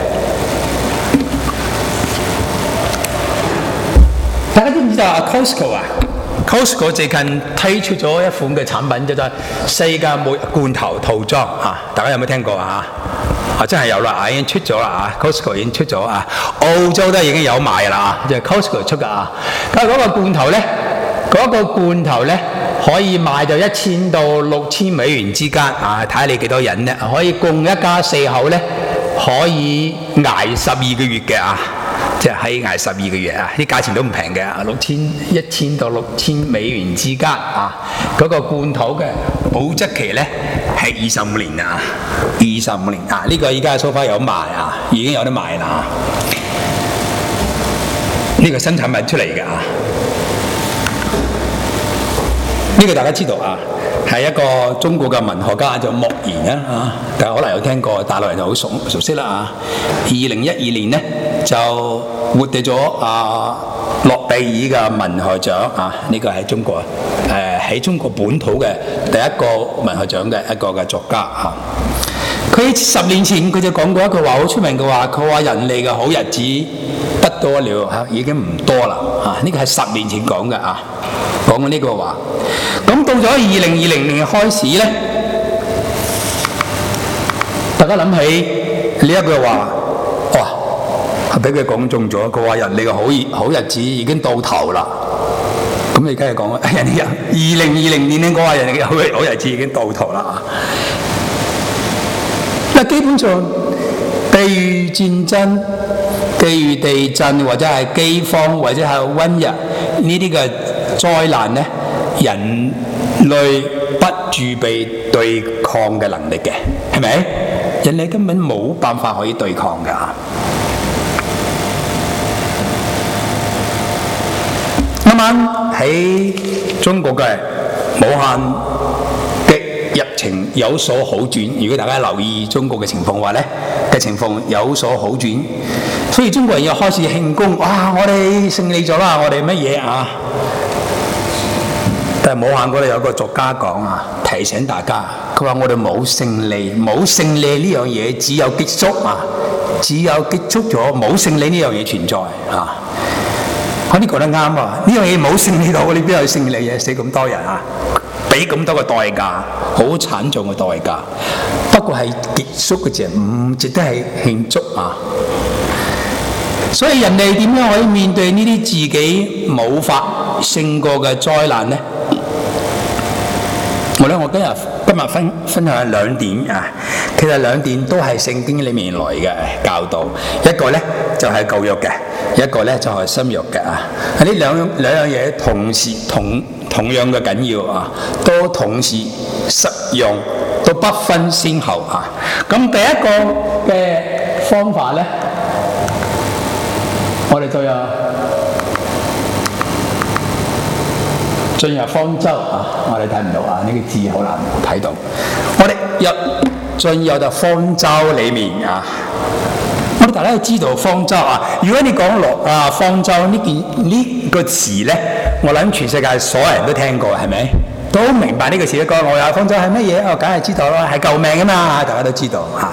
大家知唔知道啊 Costco 啊 Costco 最近推出咗一款嘅產品，叫做世界末日罐頭套裝啊！大家有冇聽過啊？啊，真係有啦，已經出咗啦啊 ！Costco 已經出咗啊，澳洲都已經有賣啦啊，就係 Costco 出噶啊。但係嗰個罐頭咧，嗰個罐頭咧可以賣到一千到六千美元之間啊，睇下你幾多人咧，可以供一家四口咧，可以捱十二個月嘅啊！即係喺捱十二個月啊！啲價錢都唔平嘅，六千一千到六千美元之間啊！嗰、那個罐頭嘅保質期咧係二十五年啊！二十五年啊！呢、這個依家 so far有賣啊，已經有得賣啦！呢、這個新產品出嚟嘅啊！呢、這個大家知道啊，係一個中國嘅文學家叫莫言啊！大家可能有聽過，大陸人就好熟熟悉啦啊！二零一二年咧就獲得咗啊諾貝爾嘅文學獎啊！呢、這個係中國誒喺、呃、中國本土嘅第一個文學獎嘅一個嘅作家啊！佢十年前佢就講過一句話好出名嘅話，佢話人類嘅好日子不多了嚇，已經唔多啦啊！呢、這個係十年前講嘅啊，講過呢個話。咁到咗二零二零年開始咧，大家諗起呢一句話，哇！係俾佢講中咗，佢話人哋嘅好日好日子已經到頭啦。咁你梗係講人哋二零二零年咧，我話人哋嘅好好日子已經到頭啦。嗱，基本上，譬如戰爭、譬如地震或者係饑荒或者係瘟疫呢啲嘅災難咧，人類不具備對抗嘅能力嘅，係咪？人類根本冇辦法可以對抗㗎。 啱喺中國嘅武漢嘅疫情有所好轉，如果大家留意中國嘅情況話咧嘅情況有所好轉，所以中國人又開始慶功，哇！我哋勝利咗啦，我哋乜嘢啊？但係武漢嗰度有個作家講啊，提醒大家，佢話我哋冇勝利，冇勝利呢樣嘢，只有結束啊，只有結束咗，冇勝利呢樣嘢存在啊。我呢講得啱啊！呢樣嘢冇勝利到，你邊有勝利嘅？死咁多人啊，俾咁多個代價，好慘重嘅代價。不過係結束嘅啫，唔值得係慶祝啊！所以人哋點樣可以面對呢啲自己冇法勝過嘅災難呢？我咧，我今日今日分分享兩點啊。其實兩點都係聖經裡面來嘅教導，一個咧就係舊約嘅，一個咧就係新約嘅啊。呢兩兩樣嘢同時同同樣嘅緊要啊，都同時實用，都不分先後啊。咁第一個嘅方法咧，我哋就有進入方舟啊！我哋睇唔到啊，呢、這個字好難睇到。我哋入進入到方舟裡面啊！我哋大家都知道方舟啊。如果你講落啊方舟呢件呢個詞咧，我諗全世界所有人都聽過，係咪？都明白呢個詞。一個我有方舟係乜嘢？我梗係知道啦，係救命㗎嘛，大家都知道嚇。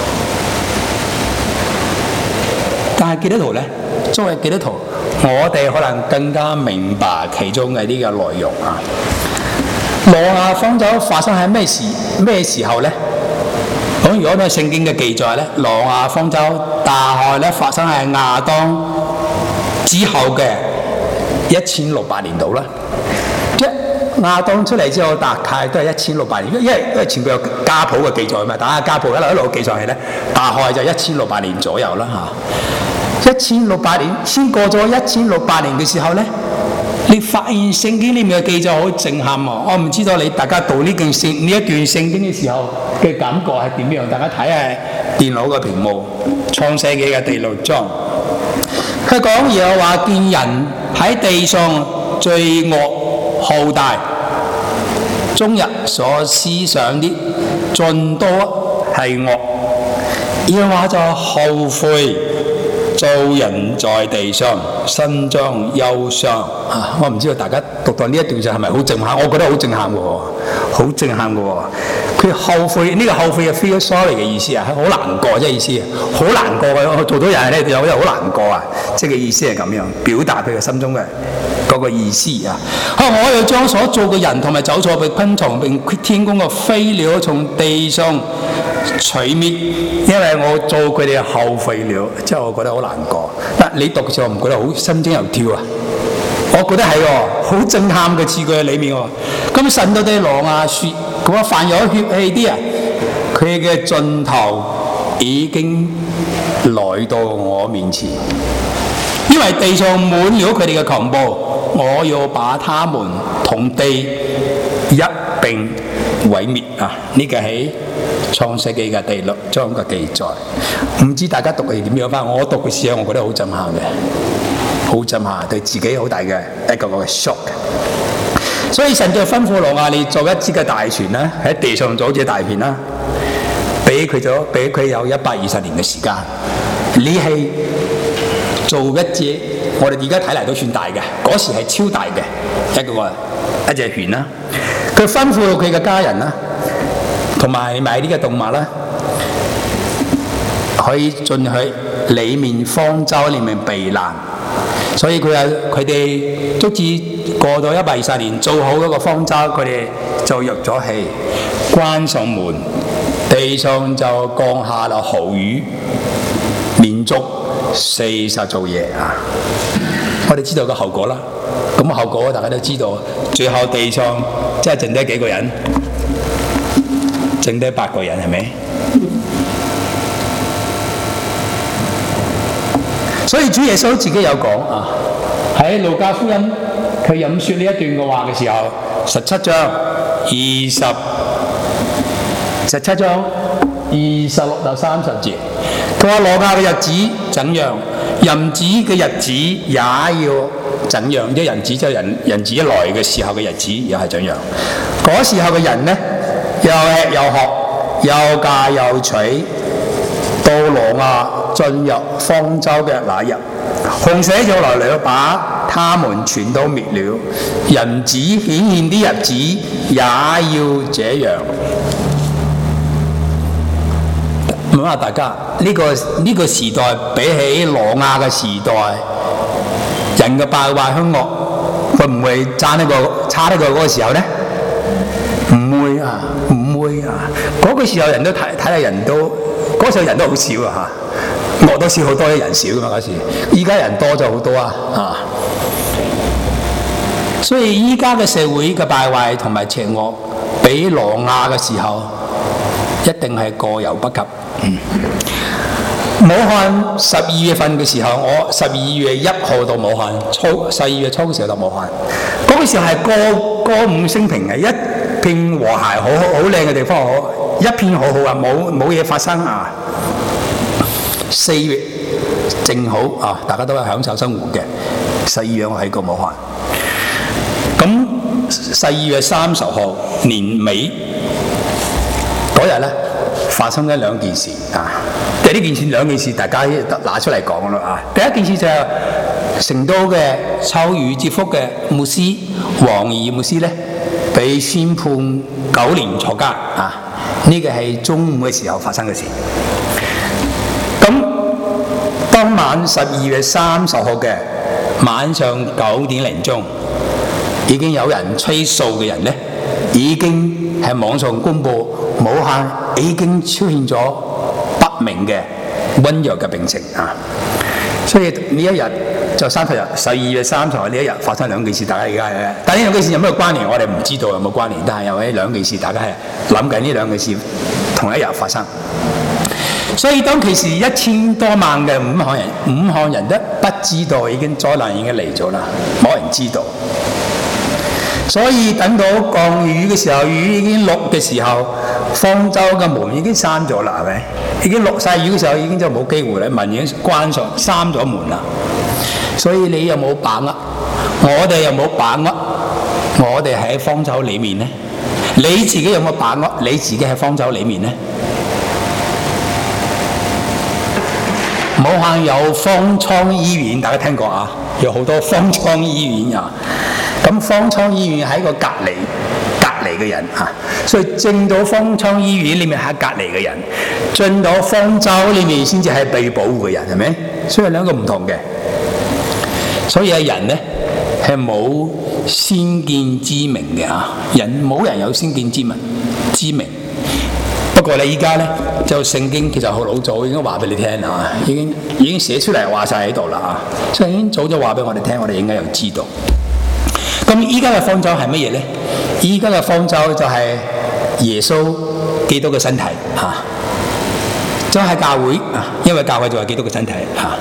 但係基督徒咧，作為基督徒，我哋可能更加明白其中嘅呢個內容啊。挪亞方舟發生喺咩時咩時候咧？咁如果睇聖經嘅記載咧，挪亞方舟大概咧發生喺亞當之後嘅一千六百年度啦。即亞當出嚟之後，大概都係一千六百年，因為因為前邊有家譜嘅記載嘛，大家家譜一路一路記上去咧，大概就一千六百年左右啦嚇。一千六百年先過咗一千六百年嘅時候咧，你發現聖經裡面嘅記載好震撼喎！我唔知道你大家讀呢件聖呢一段聖經嘅時候嘅感覺係點樣？大家睇下電腦嘅屏幕，創世紀嘅第六章，佢講耶和華見人喺地上罪惡浩大，終日所思想啲盡多係惡，耶和華就後悔。做人在地上，心中憂傷啊！我唔知道大家讀到呢一段就係咪好震撼？我覺得好震撼嘅喎，好震撼嘅喎。佢後悔呢、這個後悔係 feel sorry 嘅意思啊，好難過即係意思，好難過嘅。我做到人咧有有好難過啊，即係嘅意思係咁樣表達佢嘅心中嘅嗰個意思啊。啊！我要將所做嘅人同埋走錯嘅昆蟲並天空嘅飛鳥從地上除滅，因為我做佢哋後悔了，即係我覺得好難過。但你讀嘅時候唔覺得好心驚又跳啊？我覺得係喎，好震撼嘅字句喺裏面喎。咁神到底挪亞説：佢話犯有血氣啲啊，佢嘅盡頭已經來到我面前，因為地上滿了佢哋嘅強暴，我要把他們同地一並毀滅啊！呢個係創世記嘅第六章嘅記載，唔知大家讀係點樣翻？我讀嘅時候，我覺得好震撼嘅，好震撼，對自己好大嘅一個個 shock。所以神就吩咐挪亞，你做一支嘅大船啦，喺地上做一隻大片啦，俾佢咗，俾佢有一百二十年嘅時間。你係做一隻，我哋而家睇嚟都算大嘅，嗰時係超大嘅一個一隻船啦。佢吩咐佢嘅家人啦，同埋買呢個動物啦，可以進去裡面方舟裡面避難。所以佢啊，佢哋卒之過咗一百二十年，做好嗰個方舟，佢哋就入咗氣，關上門，地上就降下了豪雨，連續四十晝夜啊！我哋知道個後果啦。咁後果大家都知道，最後地上即係剩低幾個人，剩低八個人係咪？所以主耶穌自己有講啊，喺路加福音佢引説呢一段嘅話嘅時候，十七章二十十七章二十六到三十節，佢話挪亞嘅日子怎樣，人子嘅日子也要怎樣？即係人子就人人子來嘅時候嘅日子又係怎樣？嗰時候嘅人呢，又吃又喝，又嫁又娶，到挪亞進入方舟嘅那日，洪水就來了，把他們全都滅了。人子顯現的日子也要這樣。問下大家，呢、這個呢、這個時代比起挪亞嘅時代，人嘅敗壞兇惡，會唔會差得過差得過嗰個時候呢？唔會啊，唔會啊！嗰、那個時候人都睇睇下人都，嗰、那個時候人都好少啊嚇，惡多少好多，人少噶嘛嗰時。依家人多咗好多啊啊！所以依家嘅社會嘅敗壞同埋邪惡，比挪亞嘅時候一定係過猶不及。嗯，武漢十二月份嘅時候，我十二月一號到武漢，初十二月初嘅時候到武漢，嗰、那個時候係歌歌舞升平嘅，一片和諧，好好好靚嘅地方，好一片好好啊，冇冇嘢發生啊。四月正好啊，大家都係享受生活嘅。十二月我喺過武漢，咁十二月三十號年尾嗰日咧，發生咗兩件事啊！第呢件事兩件事，大家拿出嚟講咯啊！第一件事就係成都嘅秋雨接福嘅牧師黃義牧師咧，被宣判九年坐監啊！呢個係中午嘅時候發生嘅事。咁當晚十二月三十號嘅晚上九點零鐘，已經有人吹數嘅人咧，已經喺網上公佈武漢已經出現咗不明嘅溫弱嘅病情啊！所以呢一日就三十日，十二月三十號呢一日發生兩件事，大家而家係，但呢兩件事有咩關聯？我哋唔知道有冇關聯，但係有呢兩件事，大家係諗緊呢兩件事同一日發生。所以當其時一千多萬嘅武漢人，武漢人都不知道已經災難已經嚟咗啦，冇人知道。所以等到降雨嘅時候，雨已經落嘅時候，方舟嘅門已經閂咗啦，係咪？已經落晒雨嘅時候，已經就冇機會啦，門已經關上，閂咗門啦。所以你有冇把握？我哋有冇把握？我哋喺方舟裡面呢？你自己有冇把握？你自己喺方舟裡面呢？武漢有方艙醫院，大家聽過啊？有好多方艙醫院啊！咁方艙醫院係一個隔離隔離嘅人啊，所以進到方艙醫院裏面係隔離嘅人，進到方舟裏面先至係被保護嘅人，係咪？所以兩個唔同嘅。所以係人呢係冇先見之明嘅啊，人冇人有先見之明之明。不過你依家咧就聖經其實好老早已經話俾你聽啊，已經已經寫出嚟話晒喺度啦啊，所以已經早就話俾我哋聽，我哋應該又知道。咁依家嘅方舟係乜嘢咧？依家嘅方舟就係耶穌基督嘅身體啊，就係教會啊，因為教會就係基督嘅身體啊。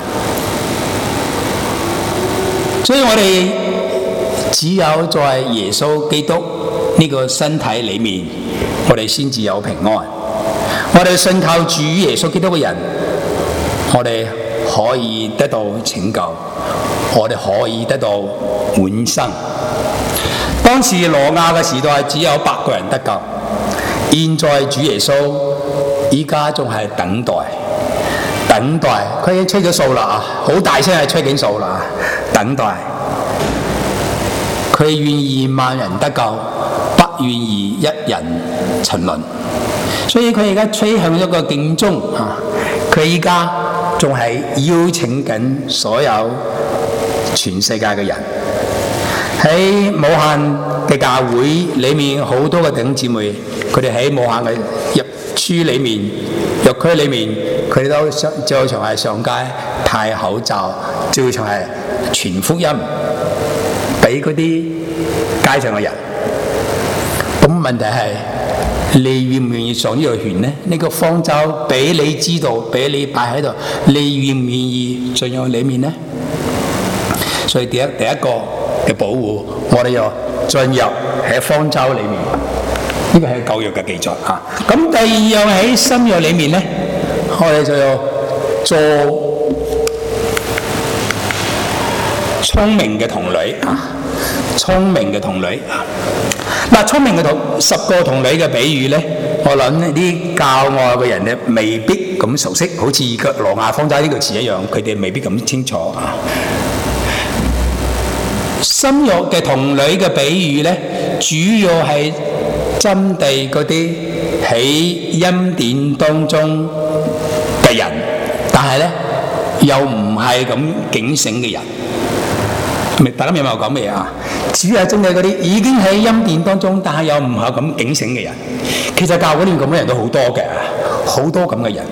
所以我哋只有在耶穌基督呢個身體裡面，我哋先至有平安。我哋信靠主耶穌基督嘅人，我哋可以得到拯救，我哋可以得到永生。當時挪亞嘅時代只有八個人得救，現在主耶穌依家仲係等待，等待佢已經吹咗數啦啊！好大聲係吹緊數啦，等待佢願意萬人得救，不願意一人沉淪。所以佢而家吹向一個警鐘啊！佢依家仲係邀請緊所有全世界嘅人喺武漢嘅教會裏面，好多嘅弟兄姊妹，佢哋喺武漢嘅入區裏面、入區裏面，佢哋都上照常係上街派口罩，照常係傳福音俾嗰啲街上嘅人。咁問題係，你願唔願意上呢條船呢？呢個方舟俾你知道，俾你擺喺度，你願唔願意進入裏面呢？所以第一第一個嘅保護，我哋要進入喺方舟裏面，呢個係舊約嘅記載嚇。咁第二樣喺新約裏面呢，我哋就要做聰明嘅童女啊，聰明嘅童女啊。嗱，聰明嘅童十個童女嘅比喻咧，我諗呢啲教外嘅人咧未必咁熟悉，好似個挪亞方舟呢個詞一樣，佢哋未必咁清楚啊。深入嘅童女嘅比喻咧，主要係針對嗰啲喺恩典當中嘅人，但係咧又唔係咁警醒嘅人。大家明白我講咩啊？主要係針對嗰啲已經喺恩典當中，但係又唔係咁警醒嘅人。其實教會裏面咁嘅人都好多嘅，好多咁嘅人。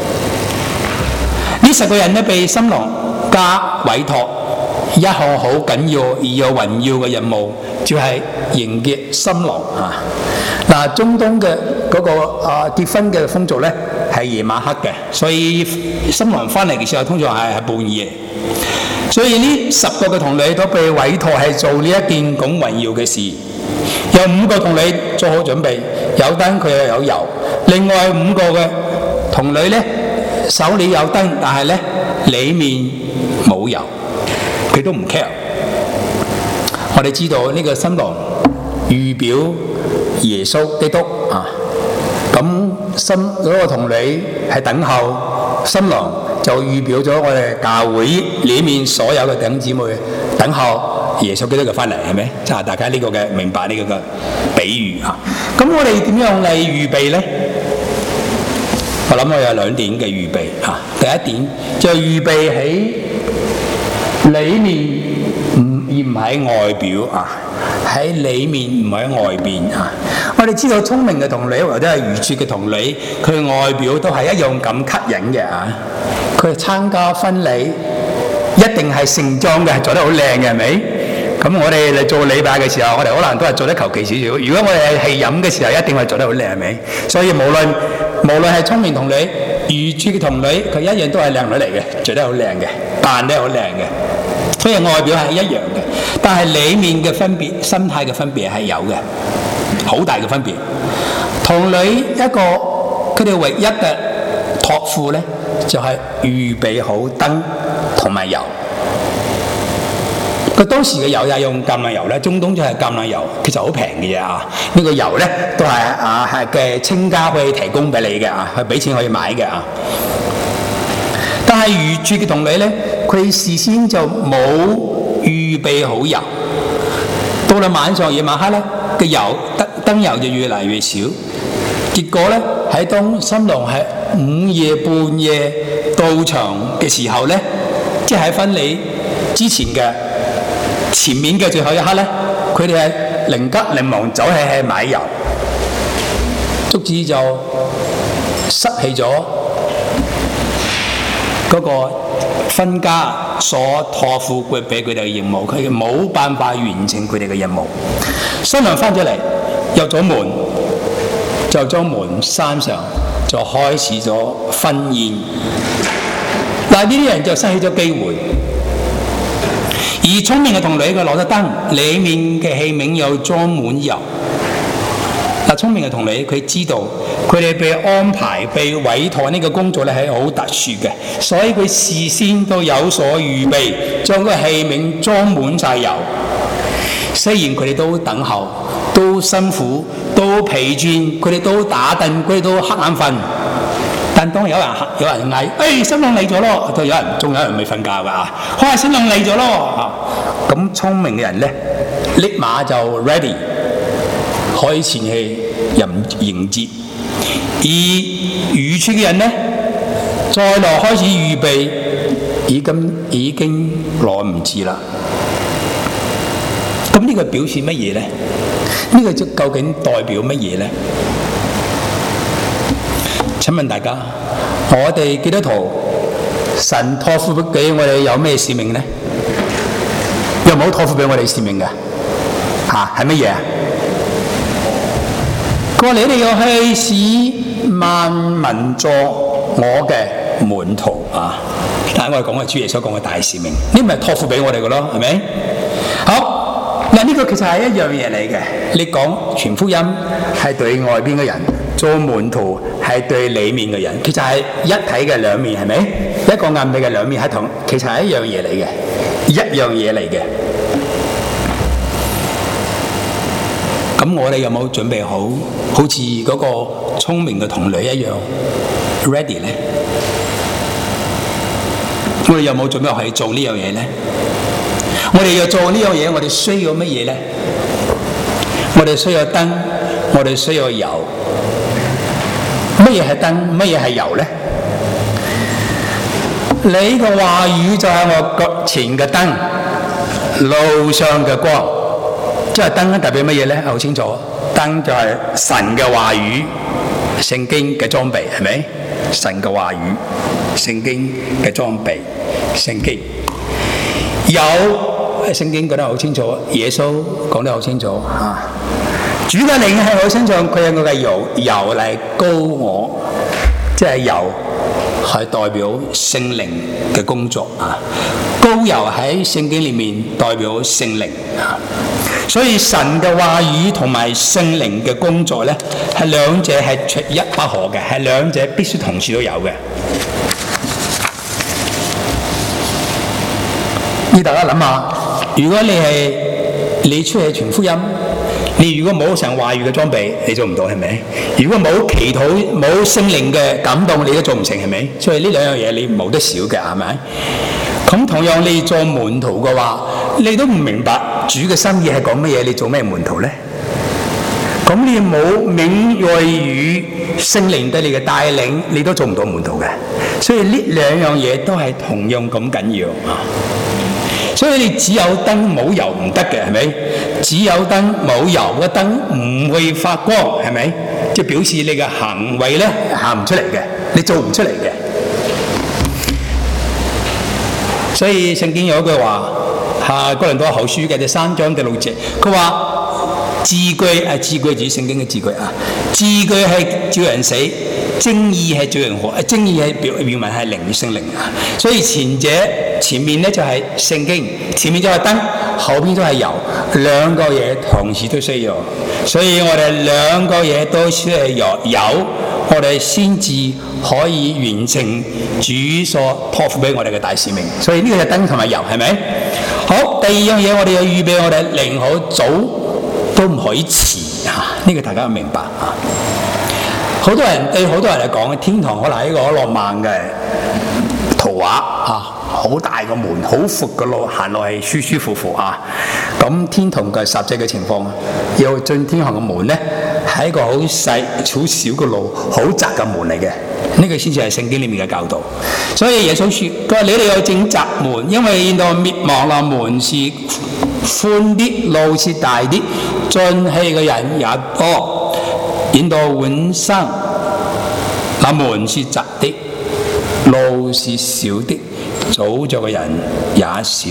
呢十個人咧被新郎家委託一項好緊要而有榮耀嘅任務，就係迎接新郎啊！嗱，中東嘅嗰個啊結婚嘅風俗咧係夜晚黑嘅，所以新郎翻嚟嘅時候通常係係半夜。所以呢十個嘅童女都被委託係做呢一件咁榮耀嘅事。有五個童女做好準備，有燈佢又有油。另外五個嘅童女咧手裏有燈，但係咧裡面冇油，佢都唔 care。我哋知道呢個新郎預表耶穌基督啊，咁新嗰個童女係等候新郎。就預表咗我哋教會裏面所有嘅弟兄姊妹等候耶穌基督嘅翻嚟，係咪？即係大家呢個嘅明白呢個嘅比喻啊。咁我哋點樣嚟預備咧？我諗我有兩點嘅預備啊。第一點就係預備喺裏面，唔而唔喺外表啊。喺裏面唔喺外邊啊！我哋知道聰明嘅童女或者係愚拙嘅童女，佢外表都係一樣咁吸引嘅啊！佢參加婚禮一定係盛裝嘅，做得好靚嘅，係咪？咁我哋嚟做禮拜嘅時候，我哋可能都係做得求其少少。如果我哋係飲嘅時候，一定係做得好靚，係咪？所以無論無論係聰明童女、愚拙嘅童女，佢一樣都係靚女嚟嘅，做得好靚嘅，扮得好靚嘅。所以外表係一樣嘅，但係裡面嘅分別、心態嘅分別係有嘅，好大嘅分別。童女一個佢哋唯一嘅託付咧，就係、是、預備好燈同埋油。佢當時嘅油又用橄欖油咧，中東就係橄欖油，其實好平嘅啫啊！呢、這個油咧都係啊係嘅親家可以提供俾你嘅啊，係俾錢可以買嘅啊。但係愚拙嘅童女咧，佢事先就冇預備好油，到啦晚上夜晚黑咧嘅油燈燈油就越嚟越少，結果咧喺當新郎係午夜半夜到場嘅時候咧，即係喺婚禮之前嘅前面嘅最後一刻咧，佢哋係靈急靈忙走去去買油，足之就失去咗嗰個分家所託付俾佢哋嘅任務，佢哋冇辦法完成佢哋嘅任務。新娘翻咗嚟，入咗門，就將門閂上，就開始咗婚宴。但係呢啲人就失去咗機會。而聰明嘅童女佢攞咗燈，裡面嘅器皿又裝滿油。嗱，聰明嘅童女佢知道佢哋被安排、被委託呢個工作咧係好特殊嘅，所以佢事先都有所預備，將個器皿裝滿晒油。雖然佢哋都等候，都辛苦，都疲倦，佢哋都打盹，佢哋都瞌眼瞓。但當有人有人嗌，誒新郎嚟咗咯，就有人仲有人未瞓覺㗎啊！哇，新郎嚟咗咯啊！咁聰明嘅人咧，立馬就 ready， 可以前去迎迎接；而愚拙嘅人咧，再來開始預備，已經已經來唔切啦。咁呢個表示乜嘢咧？呢個究竟代表乜嘢咧？請問大家，我哋基督徒神託付俾我哋有咩使命呢？有冇託付俾我哋使命㗎？嚇係乜嘢啊？佢話你哋要去使萬民作我嘅門徒啊！但係我哋講嘅主耶穌講嘅大使命，呢咪託付俾我哋嘅咯，係咪？好嗱，呢個其實係一樣嘢嚟嘅。你講傳福音係對外邊嘅人。做門徒係對裡面嘅人，其實係一體嘅兩面，係咪？一個硬幣嘅兩面係同，其實係一樣嘢嚟嘅。 一樣嘢嚟嘅。咁我哋有冇準備好，好似嗰個聰明嘅童女一樣 ready 呢？我哋有冇準備好去做呢樣嘢呢？我哋要做呢樣嘢，我哋需要乜嘢呢？我哋需要燈，我哋需要油。乜嘢係燈？乜嘢係油呢？你嘅話語就係我腳前嘅燈，路上嘅光。即係燈代表乜嘢呢？好清楚，燈就係神嘅話語，聖經嘅裝備，係咪？神嘅話語，聖經嘅裝備，聖經。油，聖經講得好清楚，耶穌講得好清楚啊！主嘅靈係我身上，佢係我嘅油，油嚟膏我，即係油係代表聖靈嘅工作啊！膏油喺聖經裏面代表聖靈啊！所以神嘅話語同埋聖靈嘅工作咧，係兩者係缺一不可嘅，係兩者必須同時都有嘅。你大家諗下，如果你係你出去傳福音，你如果冇神話語嘅裝備，你做唔到，係咪？如果冇祈禱、冇聖靈嘅感動，你都做唔成，係咪？所以呢兩樣嘢你冇得少嘅，係咪？咁同樣你做門徒嘅話，你都唔明白主嘅心意係講乜嘢，你做咩門徒呢？咁你冇敏銳與聖靈對你嘅帶領，你都做唔到門徒嘅。所以呢兩樣嘢都係同樣咁緊要啊！所以你只有燈冇油唔得嘅，係咪？只有燈冇油嘅燈唔會發光，係咪？即係表示你嘅行為咧行唔出嚟嘅，你做唔出嚟嘅。所以聖經有一句話，係哥林多後書嘅第三章第六節，佢話字句係字句指聖經嘅字句啊，字句係叫人死，正義係叫人活，正義係表表文係靈聖靈啊。所以前者前面咧就係聖經，前面就係燈，後邊都係油，兩個嘢同時都需要。所以我哋兩個嘢都需要有油，我哋先至可以完成主所託付俾我哋嘅大使命。所以呢個係燈同埋油，係咪？好，第二樣嘢我哋要預備我哋靈好早都唔可以遲啊！呢個大家要明白啊！好多人對好多人嚟講，天堂可能係一個好浪漫嘅圖畫啊！好大個門，好闊嘅路，行落去舒舒服服啊！咁天堂嘅實際嘅情況，要進天堂嘅門咧，係一個好細、好少嘅路，好窄嘅門嚟嘅。呢個先至係聖經裏面嘅教導。所以耶穌說：佢話你哋要整窄門，因為現在滅亡啦，門是寬啲，路是大啲，進去嘅人也多；引到永生，那門是窄的，路是小的，走咗嘅人也少。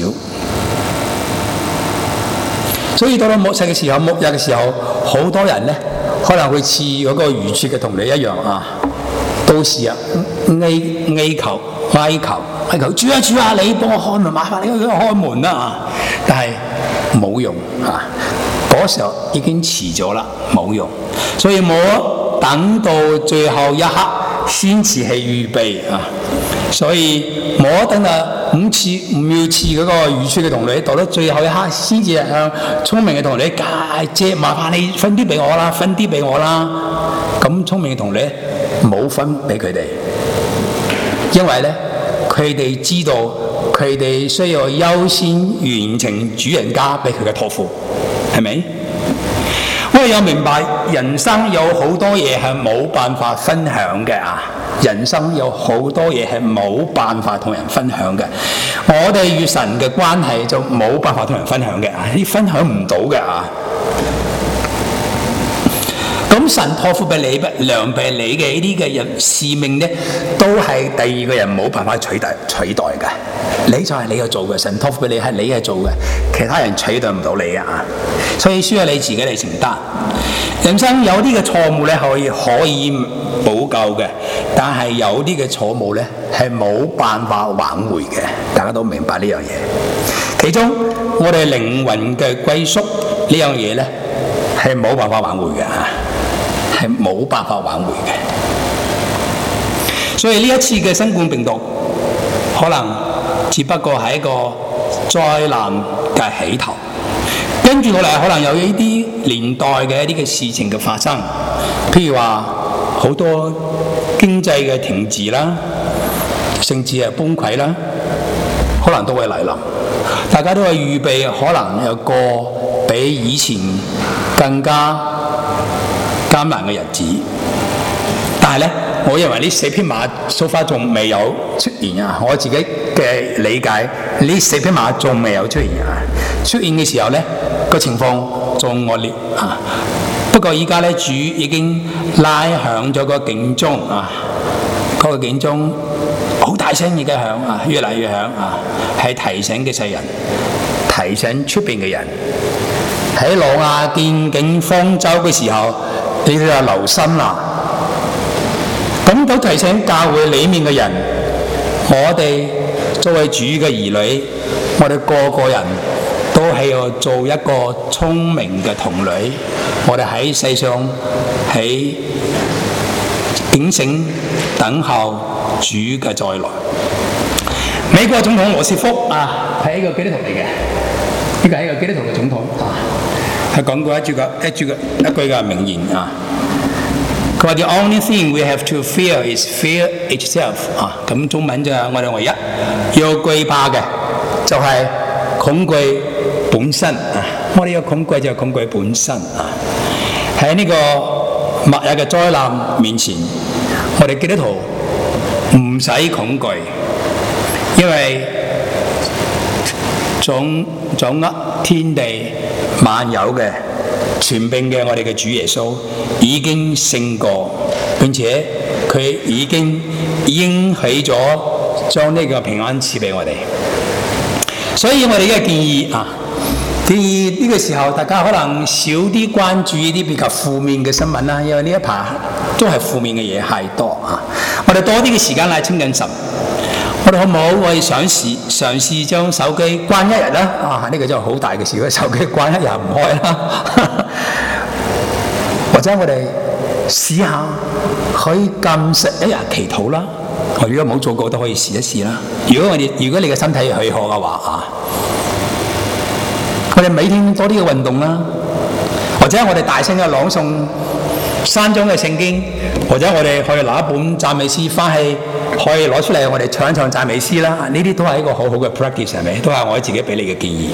所以到咗末世嘅時候，末日嘅時候，好多人咧可能會似嗰個愚拙嘅童女一樣啊，到時啊哀哀求哀求哀求主啊主啊，你幫我開門，麻煩你幫我開門啦啊！但係冇用啊，嗰時候已經遲咗啦，冇用。所以冇等到最後一刻先至係預備啊。所以冇等到五次五秒次嗰個愚拙嘅童女，到咗最後一刻先至向聰明嘅童女解借，麻煩你分啲俾我啦，分啲俾我啦。咁聰明嘅童女冇分俾佢哋，因為咧佢哋知道佢哋需要優先完成主人家俾佢嘅託付，係咪？我有明白人生有好多嘢係冇辦法分享嘅啊！人生有好多嘢係冇辦法同人分享嘅，我哋與神嘅關係就冇辦法同人分享嘅啊！啲分享唔到嘅啊！咁神託付俾你、量俾你嘅呢啲嘅人使命咧，都係第二個人冇辦法取代取代嘅。你就係你要做嘅，神託付俾你係你係做嘅，其他人取代唔到你啊！所以需要你自己嚟承擔。人生有啲嘅錯誤咧，可以可以補救嘅，但係有啲嘅錯誤咧係冇辦法挽回嘅。大家都明白呢樣嘢。其中我哋靈魂嘅歸宿呢樣嘢咧係冇辦法挽回嘅啊！係冇辦法挽回嘅，所以呢一次嘅新冠病毒可能只不過係一個災難嘅起頭。跟住落嚟，可能有呢啲年代嘅一啲嘅事情嘅發生，譬如話好多經濟嘅停滯啦，甚至係崩潰啦，可能都會嚟臨。大家都係預備，可能有個比以前更加艱難嘅日子。但係咧，我認為呢四匹馬so far仲未有出現啊！我自己嘅理解，呢四匹馬仲未有出現啊！出現嘅時候咧，個情況仲惡劣啊！不過依家咧，主已經拉響咗個警鐘啊！嗰、那個警鐘好大聲而家響啊，越嚟越響啊，係提醒嘅世人，提醒出邊嘅人。喺挪亞見警方舟嘅時候，你哋就留心啦。咁都提醒教會裡面嘅人，我哋作為主嘅兒女，我哋個個人都係要做一個聰明嘅童女。我哋喺世上喺警醒等候主嘅再來。美國總統羅斯福啊，係一個基督徒嚟嘅，呢個係一個基督徒嘅總統啊，係講過一句嘅一句嘅一句嘅名言啊。佢話：The only thing we have to fear is fear itself 啊！咁中文就係我哋唯一要懼怕嘅就係恐懼本身啊！我哋要恐懼就係恐懼本身啊！喺呢個末日嘅災難面前，我哋基督徒唔使恐懼，因為掌掌握天地萬有嘅權柄嘅我哋嘅主耶穌已經勝過，並且佢已經應許咗將呢個平安賜俾我哋。所以我哋呢個建議啊，建議呢個時候大家可能少啲關注呢啲比較負面嘅新聞啦，因為呢一排都係負面嘅嘢太多啊。我哋多啲嘅時間嚟親近神。我哋好唔好我哋嘗試嘗試將手機關一日啦？啊，呢、這個真係好大嘅事，手機關一日唔開啦。或者我哋試下可以禁食一日祈禱啦。我如果冇做過都可以試一試啦。如果我哋如果你嘅身體許可嘅話啊，我哋每天多啲嘅運動啦，或者我哋大聲嘅朗誦三章嘅聖經，或者我哋可以拿一本讚美詩翻去。可以攞出嚟，我哋唱一唱讚美詩啦！呢啲都係一個好好嘅 practice， 係咪？都係我自己俾你嘅建議。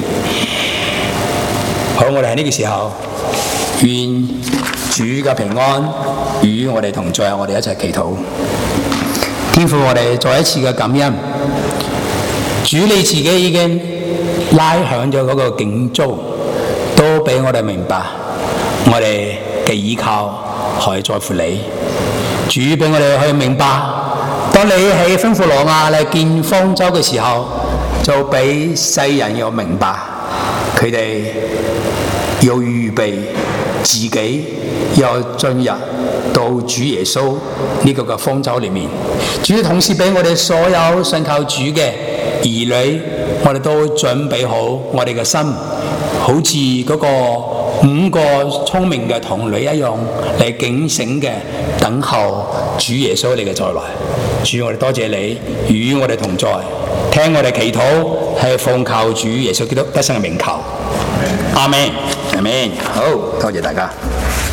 好，我哋喺呢個時候，願主嘅平安與我哋同在，我哋一齊祈禱。天父，我哋再一次嘅感恩，主你自己已經拉響咗嗰個警鐘，都俾我哋明白，我哋嘅依靠係在乎你。主俾我哋去明白。當你喺吩咐挪亞嚟建方舟嘅時候，就俾世人要明白，佢哋要預備自己要進入到主耶穌呢個嘅方舟裏面。主同時俾我哋所有信靠主嘅兒女，我哋都準備好我哋嘅心，好似嗰個五個聰明嘅童女一樣嚟警醒嘅等候主耶穌你嘅再來。主，我哋多謝你與我哋同在，聽我哋祈禱係奉靠主耶穌基督得勝嘅名求。阿們，阿們，好，多謝大家。